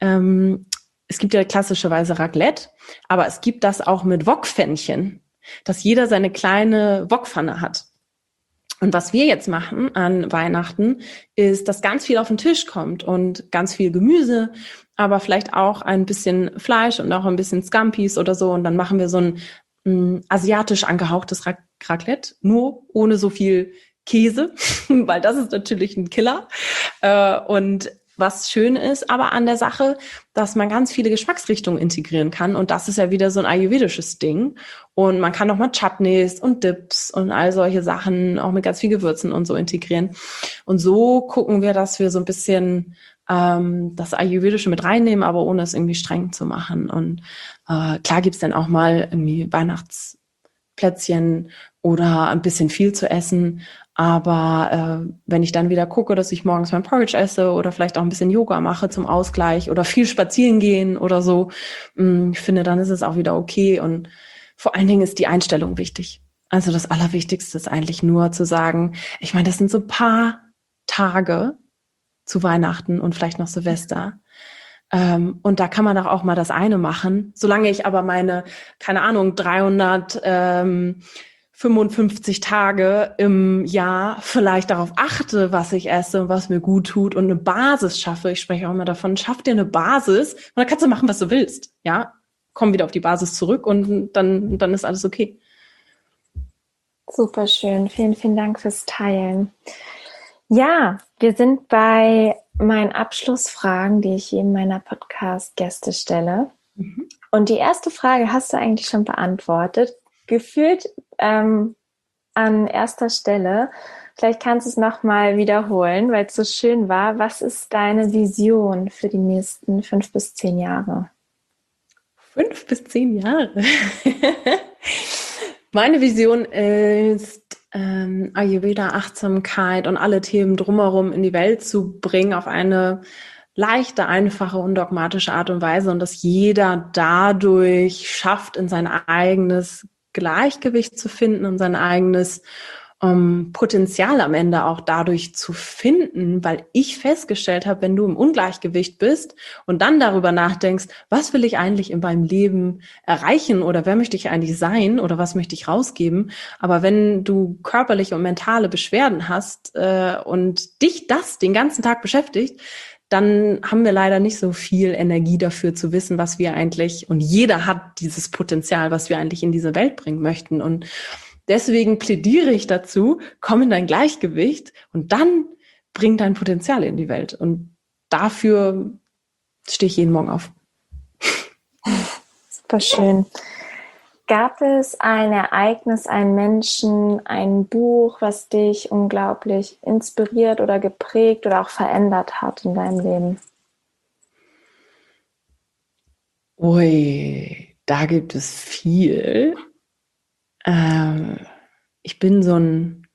Es gibt ja klassischerweise Raclette, aber es gibt das auch mit Wokpfännchen, dass jeder seine kleine Wokpfanne hat. Und was wir jetzt machen an Weihnachten, ist, dass ganz viel auf den Tisch kommt und ganz viel Gemüse, aber vielleicht auch ein bisschen Fleisch und auch ein bisschen Scampis oder so. Und dann machen wir so ein asiatisch angehauchtes Raclette, nur ohne so viel Käse, weil das ist natürlich ein Killer. Und was schön ist aber an der Sache, dass man ganz viele Geschmacksrichtungen integrieren kann. Und das ist ja wieder so ein ayurvedisches Ding. Und man kann auch mal Chutneys und Dips und all solche Sachen auch mit ganz viel Gewürzen und so integrieren. Und so gucken wir, dass wir so ein bisschen das Ayurvedische mit reinnehmen, aber ohne es irgendwie streng zu machen. Und klar gibt's dann auch mal irgendwie Weihnachtsplätzchen oder ein bisschen viel zu essen. Aber wenn ich dann wieder gucke, dass ich morgens mein Porridge esse oder vielleicht auch ein bisschen Yoga mache zum Ausgleich oder viel spazieren gehen oder so, ich finde, dann ist es auch wieder okay. Und vor allen Dingen ist die Einstellung wichtig. Also das Allerwichtigste ist eigentlich nur zu sagen, ich meine, das sind so ein paar Tage zu Weihnachten und vielleicht noch Silvester. Und da kann man doch auch mal das eine machen. Solange ich aber meine, keine Ahnung, 355 Tage im Jahr vielleicht darauf achte, was ich esse und was mir gut tut und eine Basis schaffe. Ich spreche auch immer davon, schaff dir eine Basis und dann kannst du machen, was du willst. Ja, komm wieder auf die Basis zurück und dann ist alles okay. Super schön. Vielen, vielen Dank fürs Teilen. Ja, wir sind bei meinen Abschlussfragen, die ich jedem meiner Podcast-Gäste stelle. Und die erste Frage hast du eigentlich schon beantwortet. Gefühlt an erster Stelle. Vielleicht kannst du es nochmal wiederholen, weil es so schön war. Was ist deine Vision für die nächsten 5 bis 10 Jahre? 5 bis 10 Jahre. Meine Vision ist, Ayurveda, Achtsamkeit und alle Themen drumherum in die Welt zu bringen auf eine leichte, einfache, undogmatische Art und Weise und dass jeder dadurch schafft, in sein eigenes Gleichgewicht zu finden und sein eigenes Potenzial am Ende auch dadurch zu finden, weil ich festgestellt habe, wenn du im Ungleichgewicht bist und dann darüber nachdenkst, was will ich eigentlich in meinem Leben erreichen oder wer möchte ich eigentlich sein oder was möchte ich rausgeben, aber wenn du körperliche und mentale Beschwerden hast und dich das den ganzen Tag beschäftigt, dann haben wir leider nicht so viel Energie dafür zu wissen, was wir eigentlich, und jeder hat dieses Potenzial, was wir eigentlich in diese Welt bringen möchten. Und deswegen plädiere ich dazu, komm in dein Gleichgewicht und dann bring dein Potenzial in die Welt. Und dafür stehe ich jeden Morgen auf. Super schön. Gab es ein Ereignis, einen Menschen, ein Buch, was dich unglaublich inspiriert oder geprägt oder auch verändert hat in deinem Leben? Ui, da gibt es viel. Ich bin so ein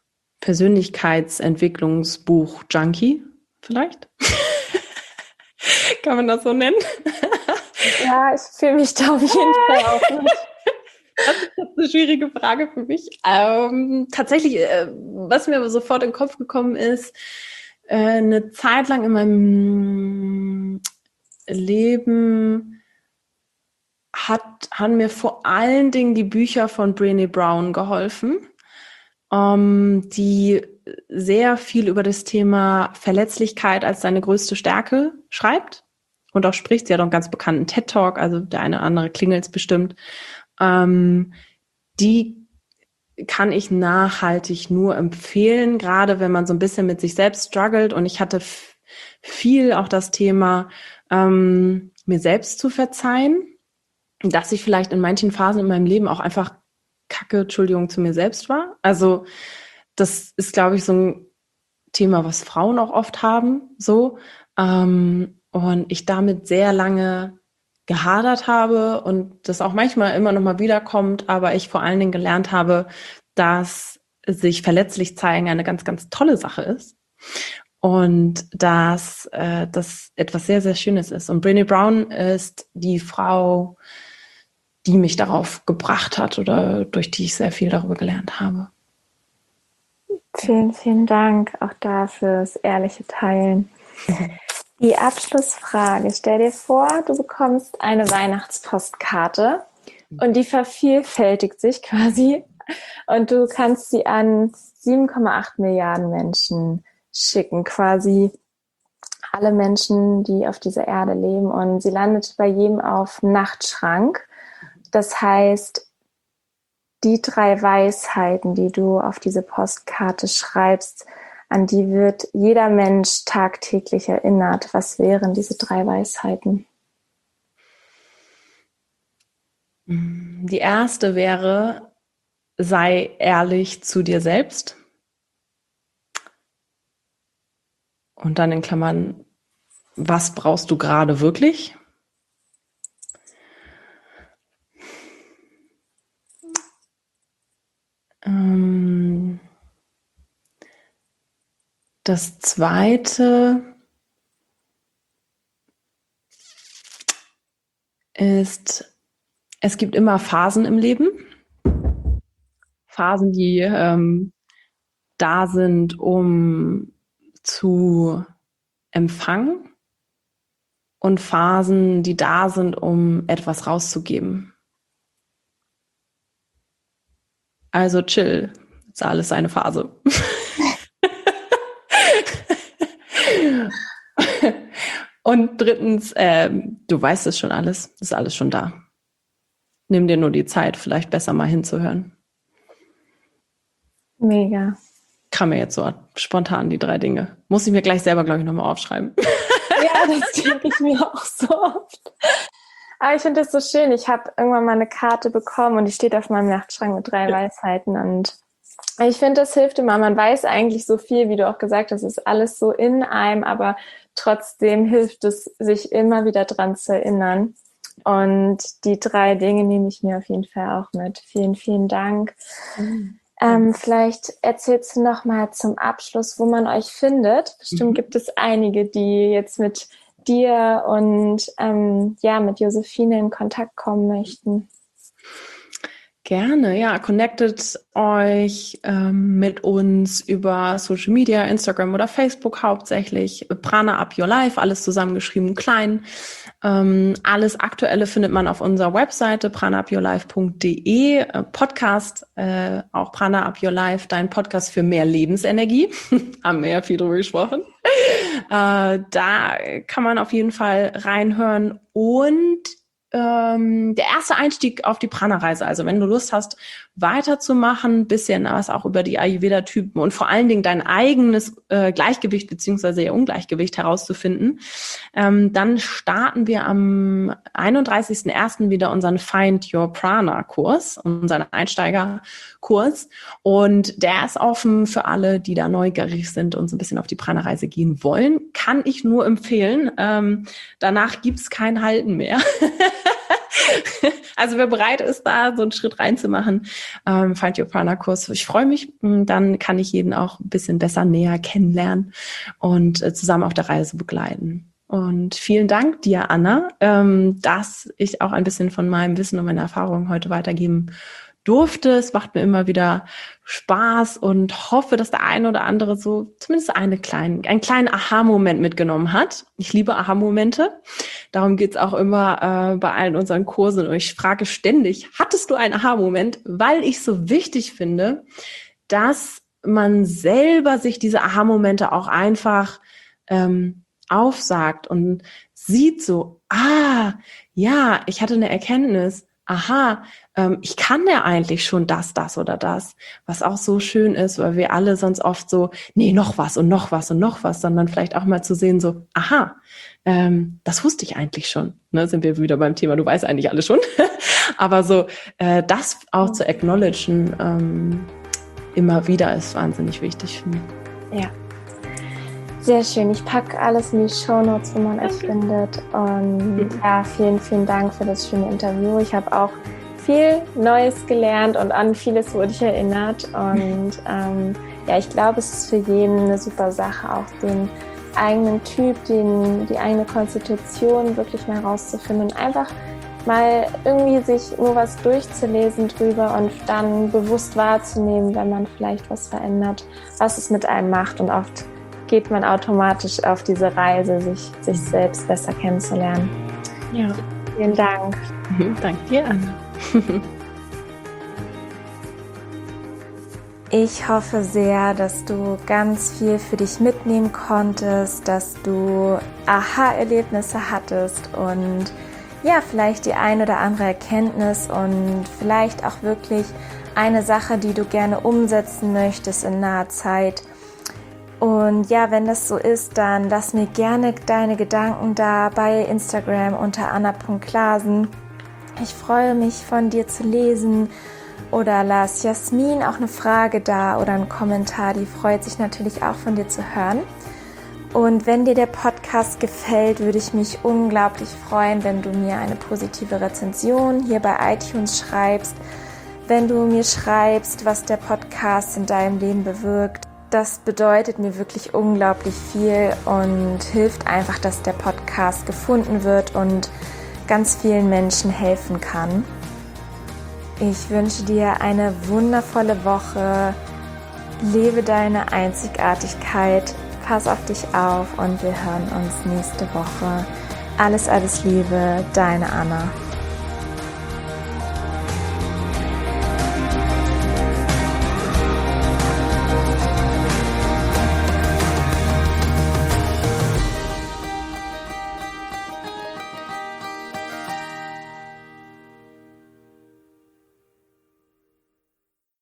Persönlichkeitsentwicklungsbuch-Junkie, vielleicht. Kann man das so nennen? Ja, ich fühle mich da auf jeden Fall auch nicht. Das ist eine schwierige Frage für mich. Tatsächlich, was mir aber sofort in den Kopf gekommen ist, eine Zeit lang in meinem Leben haben mir vor allen Dingen die Bücher von Brené Brown geholfen, die sehr viel über das Thema Verletzlichkeit als seine größte Stärke schreibt und auch spricht. Sie hat auch einen ganz bekannten TED-Talk, also der eine oder andere klingelt es bestimmt. Die kann ich nachhaltig nur empfehlen, gerade wenn man so ein bisschen mit sich selbst struggelt. Und ich hatte viel auch das Thema, mir selbst zu verzeihen, dass ich vielleicht in manchen Phasen in meinem Leben auch einfach Kacke, Entschuldigung, zu mir selbst war. Also das ist, glaube ich, so ein Thema, was Frauen auch oft haben, so. Und ich damit sehr lange gehadert habe und das auch manchmal immer noch mal wiederkommt, aber ich vor allen Dingen gelernt habe, dass sich verletzlich zeigen eine ganz, ganz tolle Sache ist und dass das etwas sehr, sehr Schönes ist. Und Brené Brown ist die Frau, die mich darauf gebracht hat oder durch die ich sehr viel darüber gelernt habe. Vielen, vielen Dank auch dafür das ehrliche Teilen. Die Abschlussfrage. Stell dir vor, du bekommst eine Weihnachtspostkarte und die vervielfältigt sich quasi und du kannst sie an 7,8 Milliarden Menschen schicken, quasi alle Menschen, die auf dieser Erde leben, und sie landet bei jedem auf Nachtschrank. Das heißt, die 3 Weisheiten, die du auf diese Postkarte schreibst, an die wird jeder Mensch tagtäglich erinnert. Was wären diese 3 Weisheiten? Die erste wäre, sei ehrlich zu dir selbst. Und dann in Klammern, was brauchst du gerade wirklich? Das Zweite ist, es gibt immer Phasen im Leben. Phasen, die da sind, um zu empfangen, und Phasen, die da sind, um etwas rauszugeben. Also chill, ist alles eine Phase. Und drittens, du weißt es schon alles, ist alles schon da. Nimm dir nur die Zeit, vielleicht besser mal hinzuhören. Mega. Kam mir jetzt so spontan die 3 Dinge. Muss ich mir gleich selber, glaube ich, nochmal aufschreiben. Ja, das denke ich mir auch so oft. Aber ich finde das so schön. Ich habe irgendwann mal eine Karte bekommen und die steht auf meinem Nachtschrank mit 3 Weisheiten. Und ich finde, das hilft immer. Man weiß eigentlich so viel, wie du auch gesagt hast, ist alles so in einem, aber trotzdem hilft es, sich immer wieder dran zu erinnern. Und die 3 Dinge nehme ich mir auf jeden Fall auch mit. Vielen, vielen Dank. Vielleicht erzählst du noch mal zum Abschluss, wo man euch findet. Bestimmt gibt es einige, die jetzt mit dir und mit Josephine in Kontakt kommen möchten. Gerne, ja. Connectet euch mit uns über Social Media, Instagram oder Facebook hauptsächlich. Prana Up Your Life, alles zusammengeschrieben, klein. Alles Aktuelle findet man auf unserer Webseite pranaupyourlife.de. Podcast, auch Prana Up Your Life, dein Podcast für mehr Lebensenergie. Haben wir ja viel drüber gesprochen. Da kann man auf jeden Fall reinhören. Und der erste Einstieg auf die Prana-Reise, also wenn du Lust hast, weiterzumachen, bisschen was auch über die Ayurveda-Typen und vor allen Dingen dein eigenes Gleichgewicht beziehungsweise ihr Ungleichgewicht herauszufinden, dann starten wir am 31.01. wieder unseren Find Your Prana-Kurs, unseren Einsteigerkurs, und der ist offen für alle, die da neugierig sind und so ein bisschen auf die Prana-Reise gehen wollen. Kann ich nur empfehlen. Danach gibt's kein Halten mehr. Also wer bereit ist, da so einen Schritt reinzumachen, Find Your Prana Kurs. Ich freue mich, dann kann ich jeden auch ein bisschen besser näher kennenlernen und zusammen auf der Reise begleiten. Und vielen Dank dir, Anna, dass ich auch ein bisschen von meinem Wissen und meiner Erfahrungen heute weitergeben durfte. Es macht mir immer wieder Spaß und hoffe, dass der eine oder andere so zumindest einen kleinen Aha-Moment mitgenommen hat. Ich liebe Aha-Momente. Darum geht's auch immer bei allen unseren Kursen. Und ich frage ständig, hattest du einen Aha-Moment? Weil ich so wichtig finde, dass man selber sich diese Aha-Momente auch einfach aufsagt und sieht so, ja, ich hatte eine Erkenntnis. Aha, ich kann ja eigentlich schon das oder das, was auch so schön ist, weil wir alle sonst oft so, nee, noch was und noch was und noch was, sondern vielleicht auch mal zu sehen so, aha, das wusste ich eigentlich schon. Ne, sind wir wieder beim Thema, du weißt eigentlich alles schon. Aber so, das auch zu acknowledgen, immer wieder ist wahnsinnig wichtig für mich. Ja. Sehr schön. Ich packe alles in die Shownotes, wo man euch findet. Und ja, vielen, vielen Dank für das schöne Interview. Ich habe auch viel Neues gelernt und an vieles wurde ich erinnert. Und ich glaube, es ist für jeden eine super Sache, auch den eigenen Typ, die eigene Konstitution wirklich mal rauszufinden und einfach mal irgendwie sich nur was durchzulesen drüber und dann bewusst wahrzunehmen, wenn man vielleicht was verändert, was es mit einem macht. Und oft geht man automatisch auf diese Reise, sich selbst besser kennenzulernen. Ja. Vielen Dank. Danke dir, Anna. Ich hoffe sehr, dass du ganz viel für dich mitnehmen konntest, dass du Aha-Erlebnisse hattest und ja, vielleicht die ein oder andere Erkenntnis und vielleicht auch wirklich eine Sache, die du gerne umsetzen möchtest in naher Zeit. Und ja, wenn das so ist, dann lass mir gerne deine Gedanken da bei Instagram unter anna.klasen. Ich freue mich, von dir zu lesen. Oder lass Jasmin auch eine Frage da oder einen Kommentar. Die freut sich natürlich auch, von dir zu hören. Und wenn dir der Podcast gefällt, würde ich mich unglaublich freuen, wenn du mir eine positive Rezension hier bei iTunes schreibst, wenn du mir schreibst, was der Podcast in deinem Leben bewirkt. Das bedeutet mir wirklich unglaublich viel und hilft einfach, dass der Podcast gefunden wird und ganz vielen Menschen helfen kann. Ich wünsche dir eine wundervolle Woche. Lebe deine Einzigartigkeit. Pass auf dich auf und wir hören uns nächste Woche. Alles, alles Liebe, deine Anna.